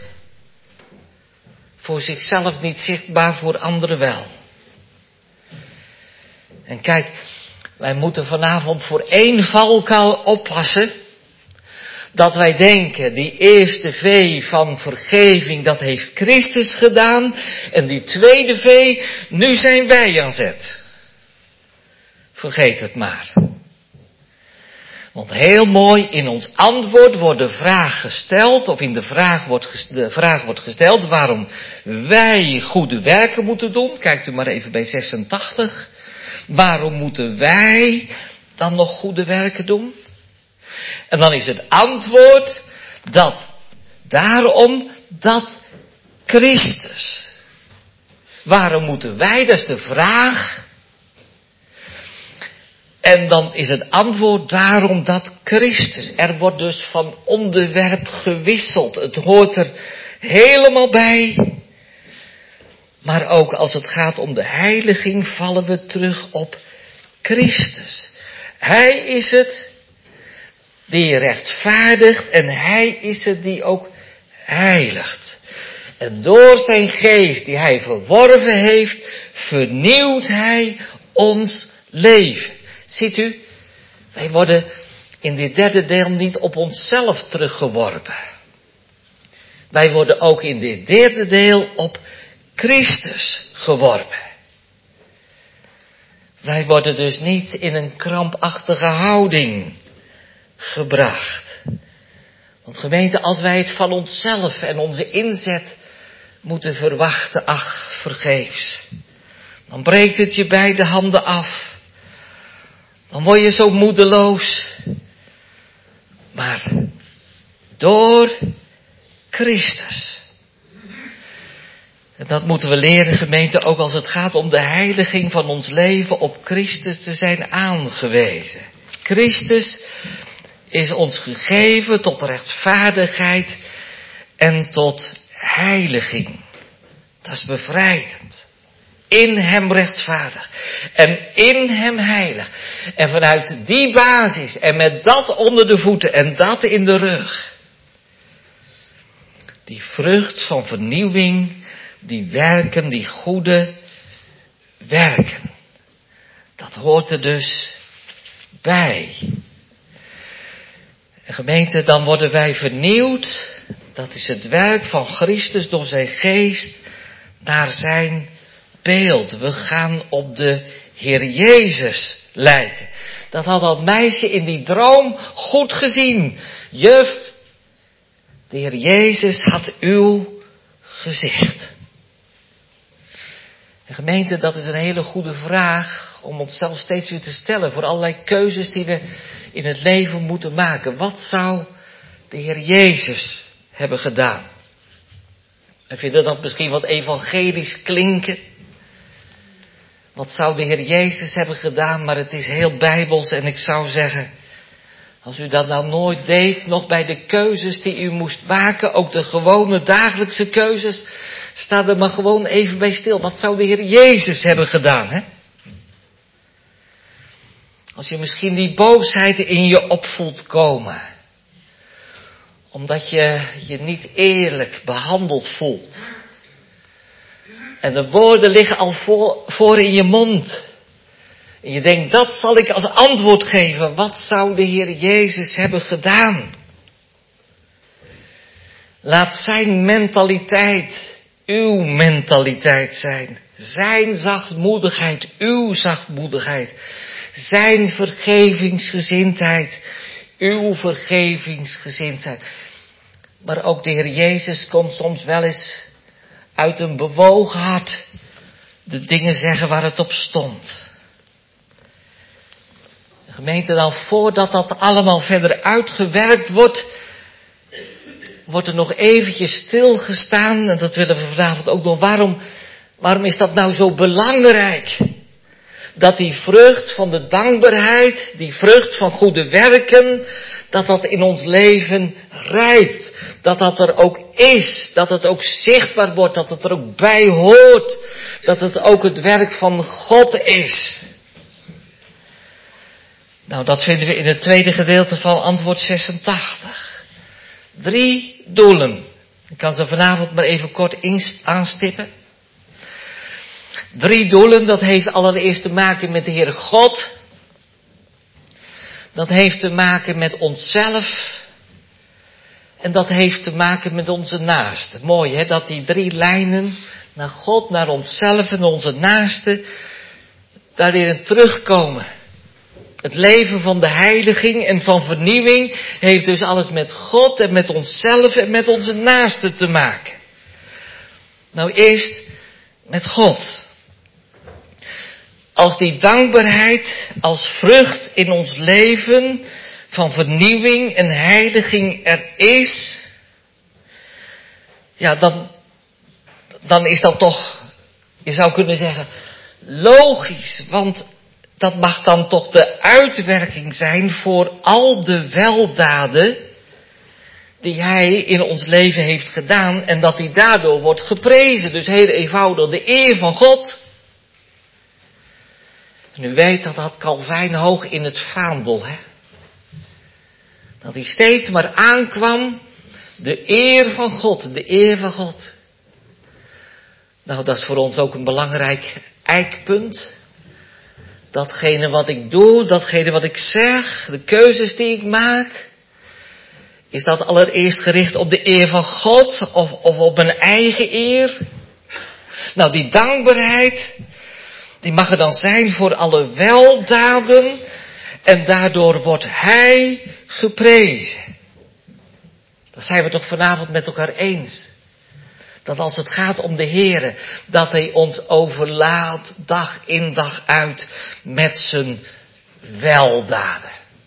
Voor zichzelf niet zichtbaar, voor anderen wel. En kijk, wij moeten vanavond voor één valkuil oppassen. Dat wij denken, die eerste V van vergeving, dat heeft Christus gedaan. En die tweede V, nu zijn wij aan zet. Vergeet het maar. Want heel mooi, in ons antwoord wordt de vraag gesteld, of in de vraag wordt gesteld waarom wij goede werken moeten doen. Kijkt u maar even bij 86. Waarom moeten wij dan nog goede werken doen? En dan is het antwoord dat daarom dat Christus. Waarom moeten wij? Dat is de vraag. En dan is het antwoord daarom dat Christus. Er wordt dus van onderwerp gewisseld. Het hoort er helemaal bij. Maar ook als het gaat om de heiliging vallen we terug op Christus. Hij is het die rechtvaardigt en hij is het die ook heiligt. En door zijn geest die hij verworven heeft, vernieuwt hij ons leven. Ziet u, wij worden in dit derde deel niet op onszelf teruggeworpen. Wij worden ook in dit derde deel op Christus geworpen. Wij worden dus niet in een krampachtige houding gebracht. Want gemeente, als wij het van onszelf en onze inzet moeten verwachten, ach, vergeefs. Dan breekt het je beide handen af. Dan word je zo moedeloos. Maar door Christus. En dat moeten we leren, gemeente, ook als het gaat om de heiliging van ons leven, op Christus te zijn aangewezen. Christus is ons gegeven tot rechtvaardigheid en tot heiliging. Dat is bevrijdend. In hem rechtvaardig. En in hem heilig. En vanuit die basis en met dat onder de voeten en dat in de rug. Die vrucht van vernieuwing, die werken, die goede werken. Dat hoort er dus bij. En gemeente, dan worden wij vernieuwd. Dat is het werk van Christus door zijn geest naar zijn beeld. We gaan op de Heer Jezus lijken. Dat had dat meisje in die droom goed gezien. Juf, de Heer Jezus had uw gezicht. En gemeente, dat is een hele goede vraag om onszelf steeds weer te stellen voor allerlei keuzes die we in het leven moeten maken. Wat zou de Heer Jezus hebben gedaan? En vinden dat misschien wat evangelisch klinken? Wat zou de Heer Jezus hebben gedaan? Maar het is heel bijbels en ik zou zeggen, als u dat nou nooit deed, nog bij de keuzes die u moest maken, ook de gewone dagelijkse keuzes, sta er maar gewoon even bij stil. Wat zou de Heer Jezus hebben gedaan, hè? Als je misschien die boosheid in je op voelt komen, omdat je je niet eerlijk behandeld voelt. En de woorden liggen al voor in je mond. En je denkt, dat zal ik als antwoord geven. Wat zou de Heer Jezus hebben gedaan? Laat zijn mentaliteit uw mentaliteit zijn. Zijn zachtmoedigheid, uw zachtmoedigheid. Zijn vergevingsgezindheid, uw vergevingsgezindheid. Maar ook de Heer Jezus kon soms wel eens uit een bewogen hart de dingen zeggen waar het op stond. De gemeente, dan voordat dat allemaal verder uitgewerkt wordt, wordt er nog eventjes stilgestaan. En dat willen we vanavond ook doen. Waarom is dat nou zo belangrijk? Dat die vrucht van de dankbaarheid, die vrucht van goede werken, dat dat in ons leven rijpt. Dat dat er ook is. Dat het ook zichtbaar wordt. Dat het er ook bij hoort. Dat het ook het werk van God is. Nou, dat vinden we in het tweede gedeelte van antwoord 86. 3 doelen. Ik kan ze vanavond maar even kort aanstippen. 3 doelen, dat heeft allereerst te maken met de Heere God. Dat heeft te maken met onszelf. En dat heeft te maken met onze naaste. Mooi hè, dat die 3 lijnen naar God, naar onszelf en onze naaste daarin terugkomen. Het leven van de heiliging en van vernieuwing heeft dus alles met God en met onszelf en met onze naaste te maken. Nou eerst met God. Als die dankbaarheid als vrucht in ons leven van vernieuwing en heiliging er is, ja, dan is dat toch, je zou kunnen zeggen, logisch, want dat mag dan toch de uitwerking zijn voor al de weldaden die hij in ons leven heeft gedaan en dat hij daardoor wordt geprezen. Dus heel eenvoudig de eer van God. En u weet dat had Calvijn hoog in het vaandel, hè. Dat hij steeds maar aankwam, de eer van God, de eer van God. Nou, dat is voor ons ook een belangrijk eikpunt. Datgene wat ik doe, datgene wat ik zeg, de keuzes die ik maak, is dat allereerst gericht op de eer van God of op mijn eigen eer? Nou, die dankbaarheid, die mag er dan zijn voor alle weldaden en daardoor wordt Hij geprezen. Dat zijn we toch vanavond met elkaar eens. Dat als het gaat om de Heere, dat Hij ons overlaat dag in dag uit met zijn weldaden.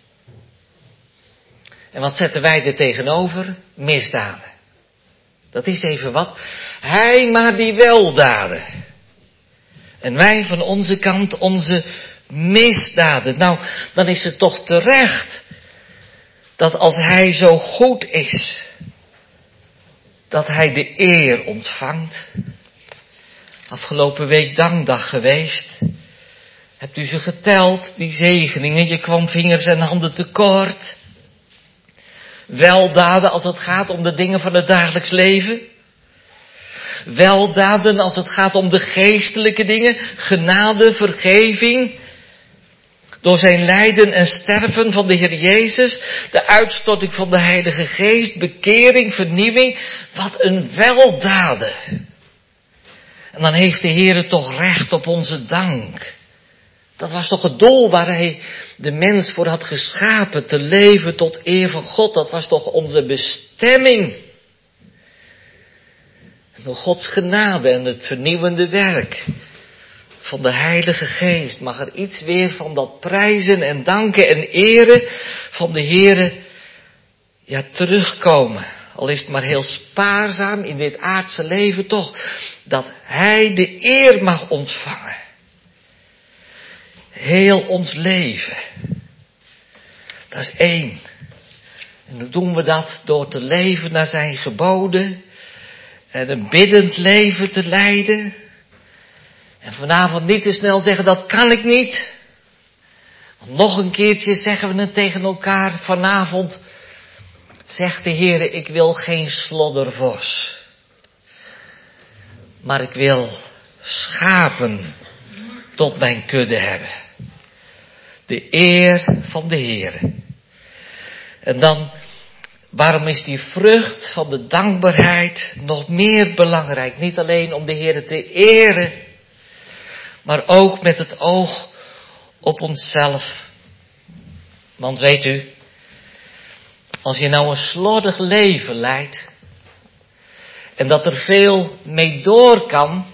En wat zetten wij er tegenover? Misdaden. Dat is even wat. Hij maar die weldaden. En wij van onze kant onze misdaden. Nou, dan is het toch terecht dat als Hij zo goed is, dat Hij de eer ontvangt. Afgelopen week dankdag geweest. Hebt u ze geteld, die zegeningen? Je kwam vingers en handen tekort. Weldaden als het gaat om de dingen van het dagelijks leven. Weldaden als het gaat om de geestelijke dingen. Genade, vergeving. Door zijn lijden en sterven van de Heer Jezus. De uitstorting van de Heilige Geest. Bekering, vernieuwing. Wat een weldaden. En dan heeft de Heer toch recht op onze dank. Dat was toch het doel waar Hij de mens voor had geschapen. Te leven tot eer van God. Dat was toch onze bestemming. En door Gods genade en het vernieuwende werk van de Heilige Geest mag er iets weer van dat prijzen en danken en eren van de Heere terugkomen. Al is het maar heel spaarzaam in dit aardse leven toch. Dat Hij de eer mag ontvangen. Heel ons leven. Dat is één. En hoe doen we dat? Door te leven naar zijn geboden. En een biddend leven te leiden. En vanavond niet te snel zeggen, dat kan ik niet. Want nog een keertje zeggen we het tegen elkaar. Vanavond zegt de Heere, ik wil geen sloddervos. Maar ik wil schapen tot mijn kudde hebben. De eer van de Heere. En dan, waarom is die vrucht van de dankbaarheid nog meer belangrijk? Niet alleen om de Heere te eren, maar ook met het oog op onszelf. Want weet u, als je nou een slordig leven leidt, en dat er veel mee door kan,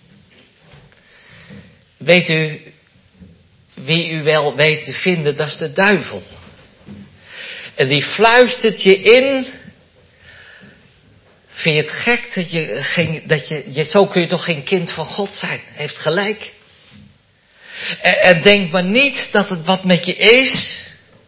weet u wie u wel weet te vinden, dat is de duivel. En die fluistert je in. Vind je het gek dat je zo kun je toch geen kind van God zijn? Heeft gelijk. En denk maar niet dat het wat met je is.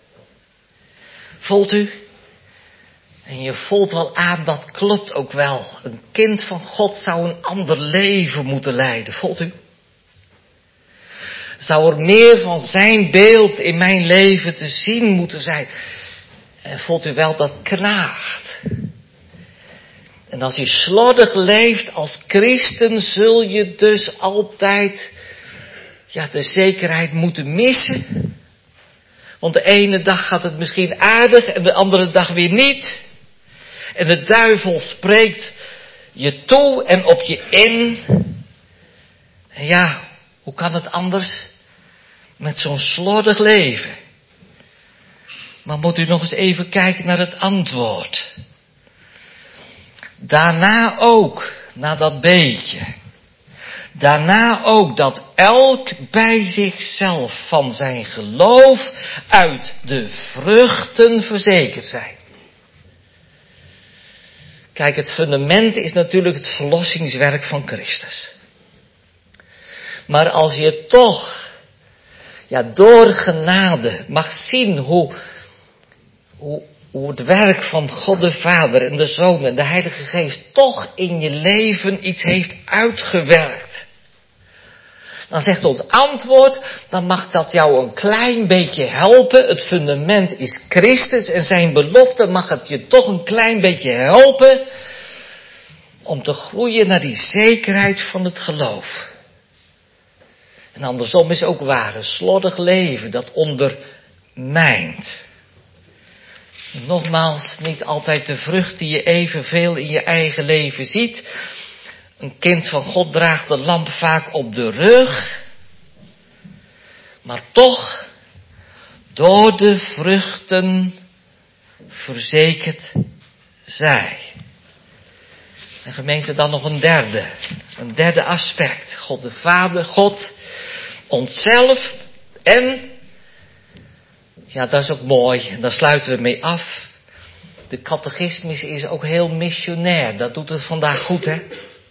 Voelt u? En je voelt wel aan, dat klopt ook wel. Een kind van God zou een ander leven moeten leiden. Voelt u? Zou er meer van zijn beeld in mijn leven te zien moeten zijn. En voelt u wel, dat knaagt. En als je slordig leeft als christen, zul je dus altijd de zekerheid moeten missen. Want de ene dag gaat het misschien aardig en de andere dag weer niet. En de duivel spreekt je toe en op je in. En hoe kan het anders met zo'n slordig leven? Maar moet u nog eens even kijken naar het antwoord. Daarna ook, na dat beetje. Daarna ook dat elk bij zichzelf van zijn geloof uit de vruchten verzekerd zijn. Kijk, het fundament is natuurlijk het verlossingswerk van Christus. Maar als je toch, door genade mag zien hoe het werk van God de Vader en de Zoon en de Heilige Geest toch in je leven iets heeft uitgewerkt. Dan zegt ons antwoord, dan mag dat jou een klein beetje helpen. Het fundament is Christus en zijn belofte mag het je toch een klein beetje helpen om te groeien naar die zekerheid van het geloof. En andersom is ook waar, een slordig leven dat ondermijnt. En nogmaals, niet altijd de vrucht die je evenveel in je eigen leven ziet. Een kind van God draagt de lamp vaak op de rug. Maar toch, door de vruchten verzekerd zij. En gemeente, dan nog een derde aspect. God de Vader, God, onszelf en, ja dat is ook mooi, en daar sluiten we mee af. De catechismus is ook heel missionair, dat doet het vandaag goed hè.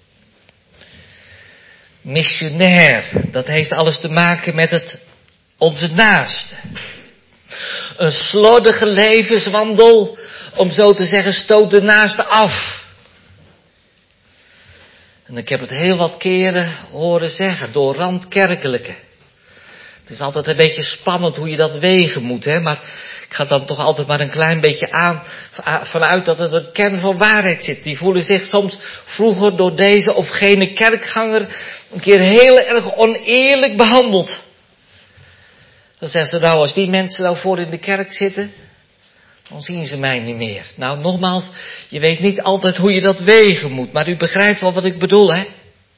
Missionair, dat heeft alles te maken met onze naaste. Een slordige levenswandel, om zo te zeggen, stoot de naaste af. En ik heb het heel wat keren horen zeggen, door randkerkelijke. Het is altijd een beetje spannend hoe je dat wegen moet, hè. Maar ik ga dan toch altijd maar een klein beetje vanuit dat het een kern van waarheid zit. Die voelen zich soms vroeger door deze of gene kerkganger een keer heel erg oneerlijk behandeld. Dan zeggen ze nou, als die mensen nou voor in de kerk zitten, dan zien ze mij niet meer. Nou, nogmaals, je weet niet altijd hoe je dat wegen moet, maar u begrijpt wel wat ik bedoel, hè?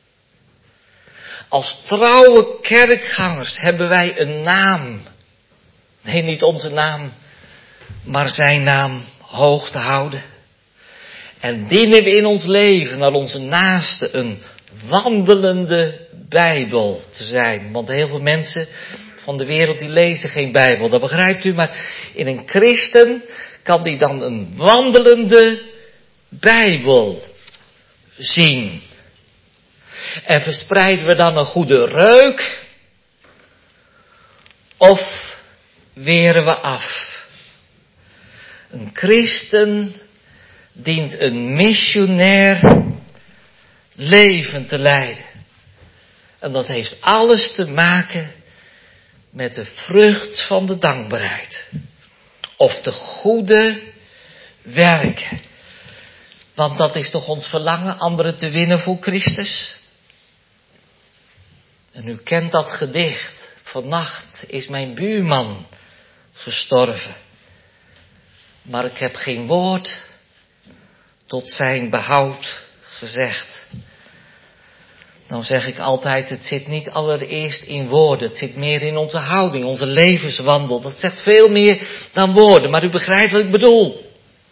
Als trouwe kerkgangers hebben wij een naam. Nee, niet onze naam, maar zijn naam hoog te houden. En dienen we in ons leven naar onze naaste een wandelende Bijbel te zijn. Want heel veel mensen van de wereld die lezen geen Bijbel, dat begrijpt u. Maar in een christen kan die dan een wandelende Bijbel zien. En verspreiden we dan een goede reuk? Of weren we af? Een christen dient een missionair leven te leiden. En dat heeft alles te maken met de vrucht van de dankbaarheid. Of de goede werken. Want dat is toch ons verlangen, anderen te winnen voor Christus? En u kent dat gedicht. Vannacht is mijn buurman gestorven. Maar ik heb geen woord tot zijn behoud gezegd. Dan zeg ik altijd, het zit niet allereerst in woorden. Het zit meer in onze houding, onze levenswandel. Dat zegt veel meer dan woorden. Maar u begrijpt wat ik bedoel.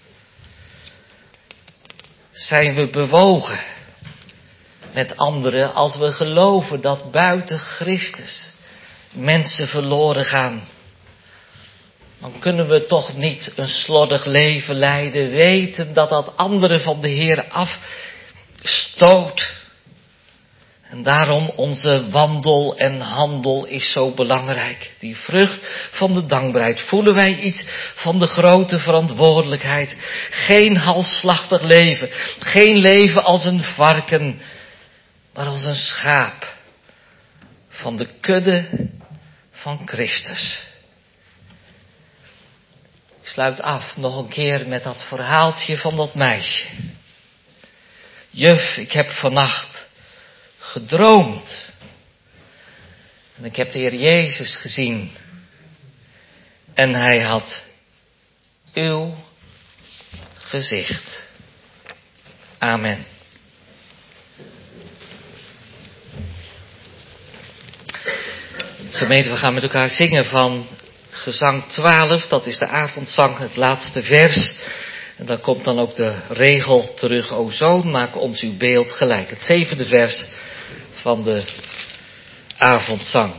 Zijn we bewogen met anderen als we geloven dat buiten Christus mensen verloren gaan? Dan kunnen we toch niet een slordig leven leiden, weten dat dat anderen van de Heer afstoot. En daarom onze wandel en handel is zo belangrijk. Die vrucht van de dankbaarheid. Voelen wij iets van de grote verantwoordelijkheid. Geen halsslachtig leven. Geen leven als een varken, maar als een schaap. Van de kudde van Christus. Ik sluit af nog een keer met dat verhaaltje van dat meisje. Juf, ik heb vannacht gedroomd. En ik heb de Heer Jezus gezien. En hij had uw gezicht. Amen. Gemeente, we gaan met elkaar zingen van gezang 12. Dat is de avondzang, het laatste vers. En dan komt dan ook de regel terug. O zoon, maak ons uw beeld gelijk. Het 7e vers van de avondzang.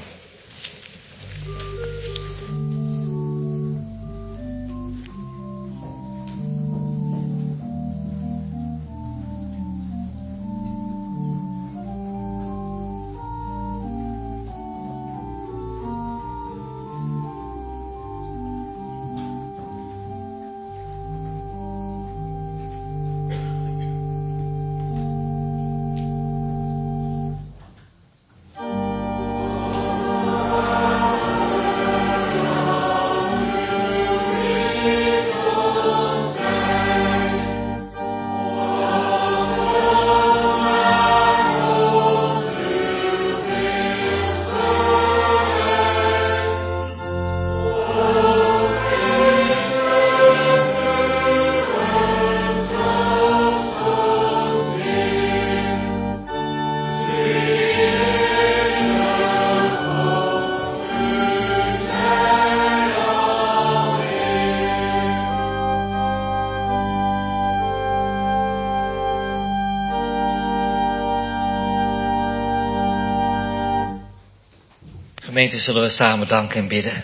Gemeente, zullen we samen danken en bidden.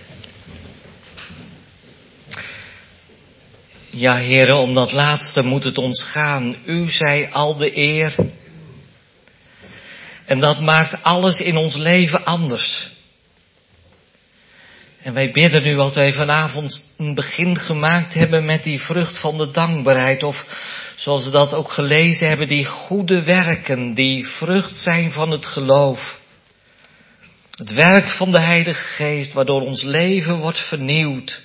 Ja, Heere, om dat laatste moet het ons gaan. U zij al de eer. En dat maakt alles in ons leven anders. En wij bidden nu als wij vanavond een begin gemaakt hebben met die vrucht van de dankbaarheid. Of zoals we dat ook gelezen hebben, die goede werken, die vrucht zijn van het geloof. Het werk van de Heilige Geest, waardoor ons leven wordt vernieuwd.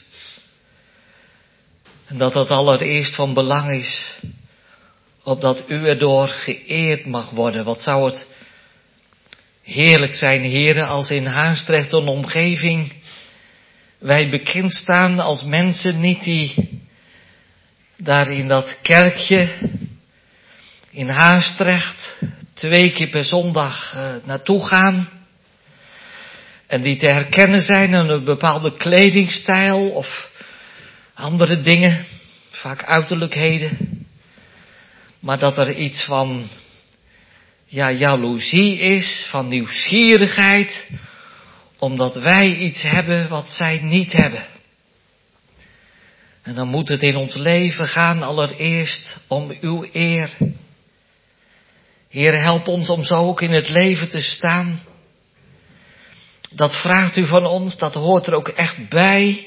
En dat dat allereerst van belang is, opdat u erdoor geëerd mag worden. Wat zou het heerlijk zijn, Heere, als in Haastrecht een omgeving wij bekend staan als mensen niet die daar in dat kerkje in Haastrecht 2 keer per zondag naartoe gaan. En die te herkennen zijn aan een bepaalde kledingstijl of andere dingen, vaak uiterlijkheden. Maar dat er iets van jaloezie is, van nieuwsgierigheid, omdat wij iets hebben wat zij niet hebben. En dan moet het in ons leven gaan allereerst om uw eer. Heer, help ons om zo ook in het leven te staan. Dat vraagt u van ons, dat hoort er ook echt bij.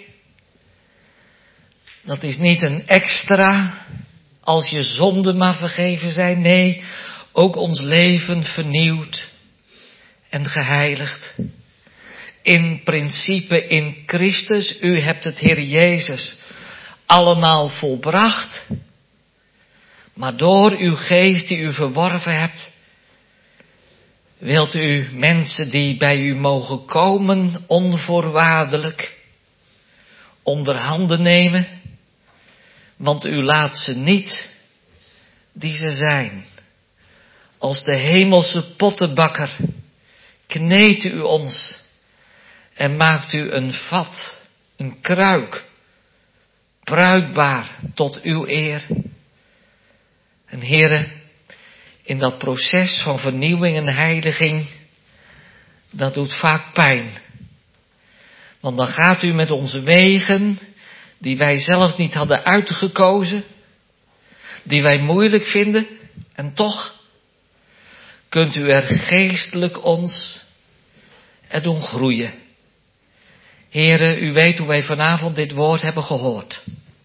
Dat is niet een extra, als je zonden maar vergeven zijn. Nee, ook ons leven vernieuwd en geheiligd. In principe in Christus, u hebt het Heer Jezus allemaal volbracht. Maar door uw geest die u verworven hebt, wilt u mensen die bij u mogen komen onvoorwaardelijk onder handen nemen. Want u laat ze niet die ze zijn. Als de hemelse pottenbakker kneedt u ons en maakt u een vat, een kruik, bruikbaar tot uw eer. En Heere, in dat proces van vernieuwing en heiliging, dat doet vaak pijn. Want dan gaat u met onze wegen, die wij zelf niet hadden uitgekozen, die wij moeilijk vinden, en toch kunt u er geestelijk ons er doen groeien. Heere, u weet hoe wij vanavond dit woord hebben gehoord.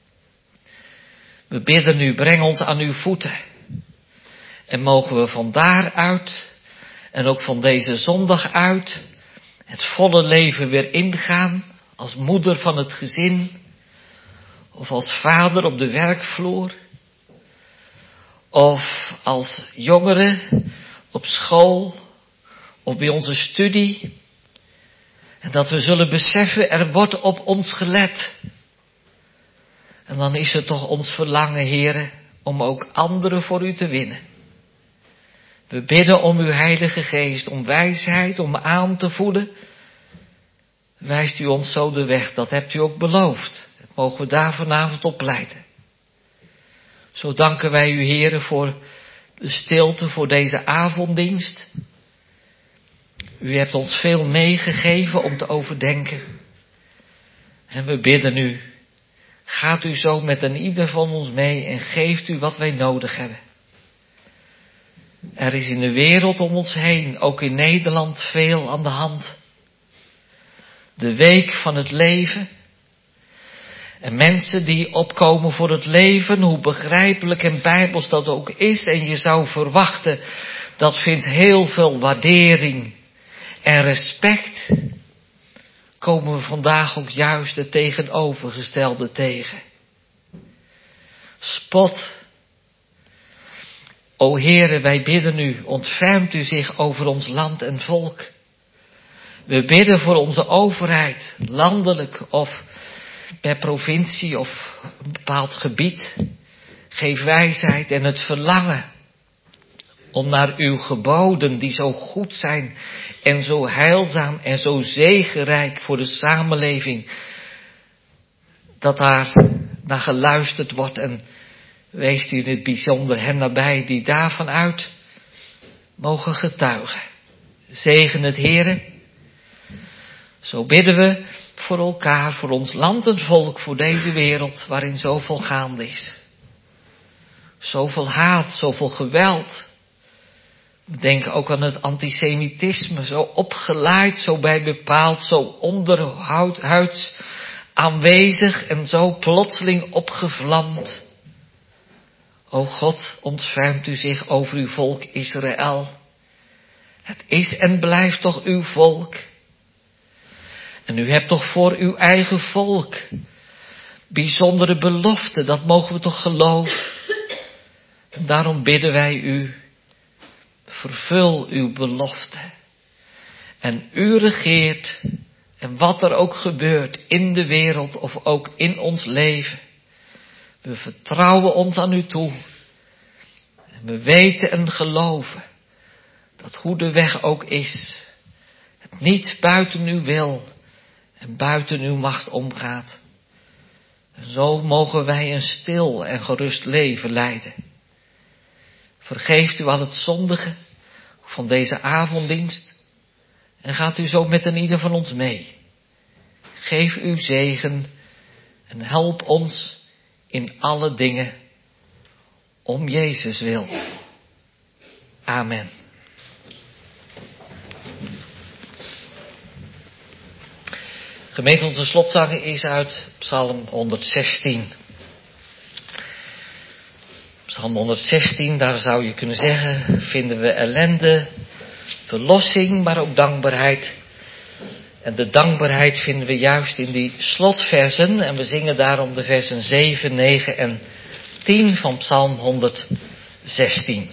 We bidden u, breng ons aan uw voeten. En mogen we van daaruit, en ook van deze zondag uit, het volle leven weer ingaan, als moeder van het gezin, of als vader op de werkvloer, of als jongeren op school, of bij onze studie. En dat we zullen beseffen, er wordt op ons gelet. En dan is het toch ons verlangen, Heere, om ook anderen voor u te winnen. We bidden om uw Heilige Geest, om wijsheid, om aan te voelen. Wijst u ons zo de weg, dat hebt u ook beloofd. Mogen we daar vanavond op pleiten. Zo danken wij u, Heere, voor de stilte, voor deze avonddienst. U hebt ons veel meegegeven om te overdenken. En we bidden u, gaat u zo met een ieder van ons mee en geeft u wat wij nodig hebben. Er is in de wereld om ons heen, ook in Nederland, veel aan de hand. De week van het leven. En mensen die opkomen voor het leven, hoe begrijpelijk en bijbels dat ook is. En je zou verwachten, dat vindt heel veel waardering en respect. Komen we vandaag ook juist het tegenovergestelde tegen. Spot. O Heere, wij bidden u, ontfermt u zich over ons land en volk. We bidden voor onze overheid, landelijk of per provincie of een bepaald gebied. Geef wijsheid en het verlangen om naar uw geboden, die zo goed zijn en zo heilzaam en zo zegenrijk voor de samenleving, dat daar naar geluisterd wordt. En wees u in het bijzonder hen nabij die daarvan uit mogen getuigen. Zegen het Heere, Zo bidden we voor elkaar, voor ons land en volk, voor deze wereld waarin zoveel gaande is. Zoveel haat, zoveel geweld. We denken ook aan het antisemitisme, zo opgeleid, zo bij bepaald, zo onderhuids aanwezig en zo plotseling opgevlamd. O God, ontfermt u zich over uw volk Israël. Het is en blijft toch uw volk. En u hebt toch voor uw eigen volk bijzondere beloften, dat mogen we toch geloven. En daarom bidden wij u, vervul uw belofte. En u regeert, en wat er ook gebeurt in de wereld of ook in ons leven. We vertrouwen ons aan u toe. En we weten en geloven dat hoe de weg ook is, het niet buiten uw wil en buiten uw macht omgaat. En zo mogen wij een stil en gerust leven leiden. Vergeeft u al het zondige van deze avonddienst en gaat u zo met een ieder van ons mee. Geef uw zegen en help ons in alle dingen om Jezus wil. Amen. Gemeente, onze slotzang is uit Psalm 116. Psalm 116, daar zou je kunnen zeggen, vinden we ellende, verlossing, maar ook dankbaarheid. En de dankbaarheid vinden we juist in die slotversen. En we zingen daarom de versen 7, 9 en 10 van Psalm 116.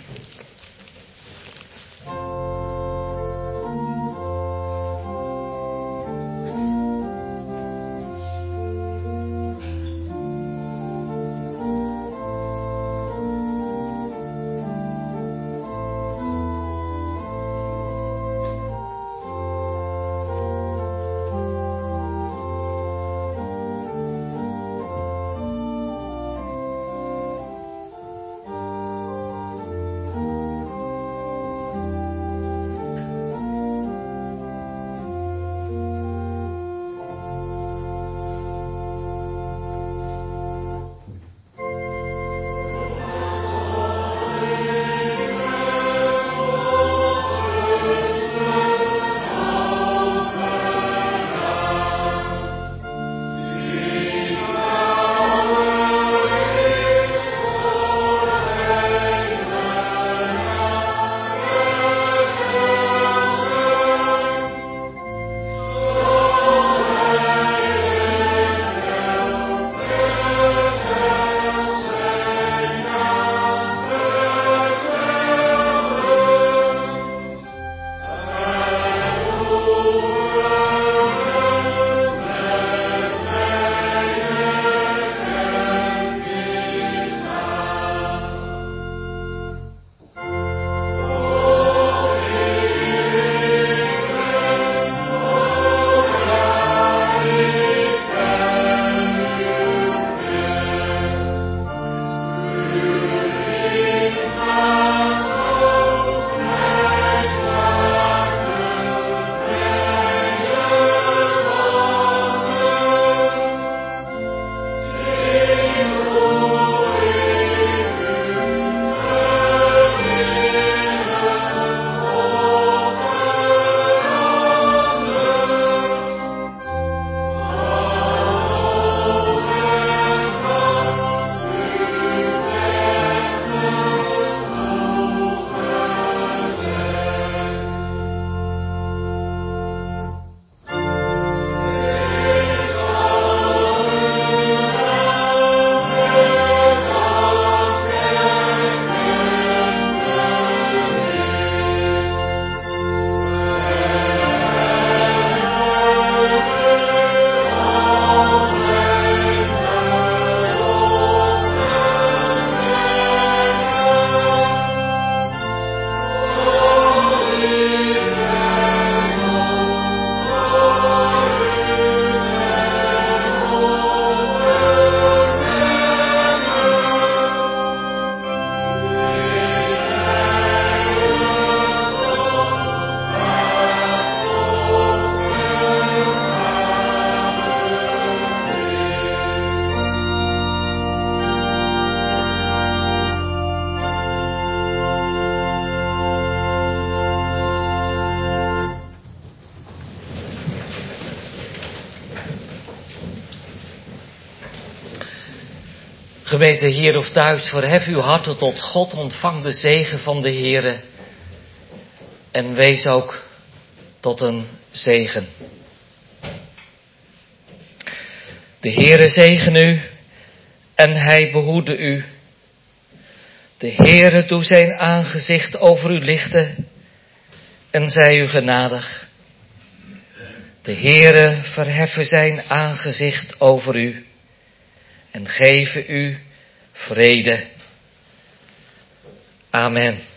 Gemeente hier of thuis, verhef uw harten tot God, ontvang de zegen van de Heere en wees ook tot een zegen. De Heere zegen u en hij behoede u. De Heere doe zijn aangezicht over u lichten en zij u genadig. De Heere verheffen zijn aangezicht over u en geven u vrede. Amen.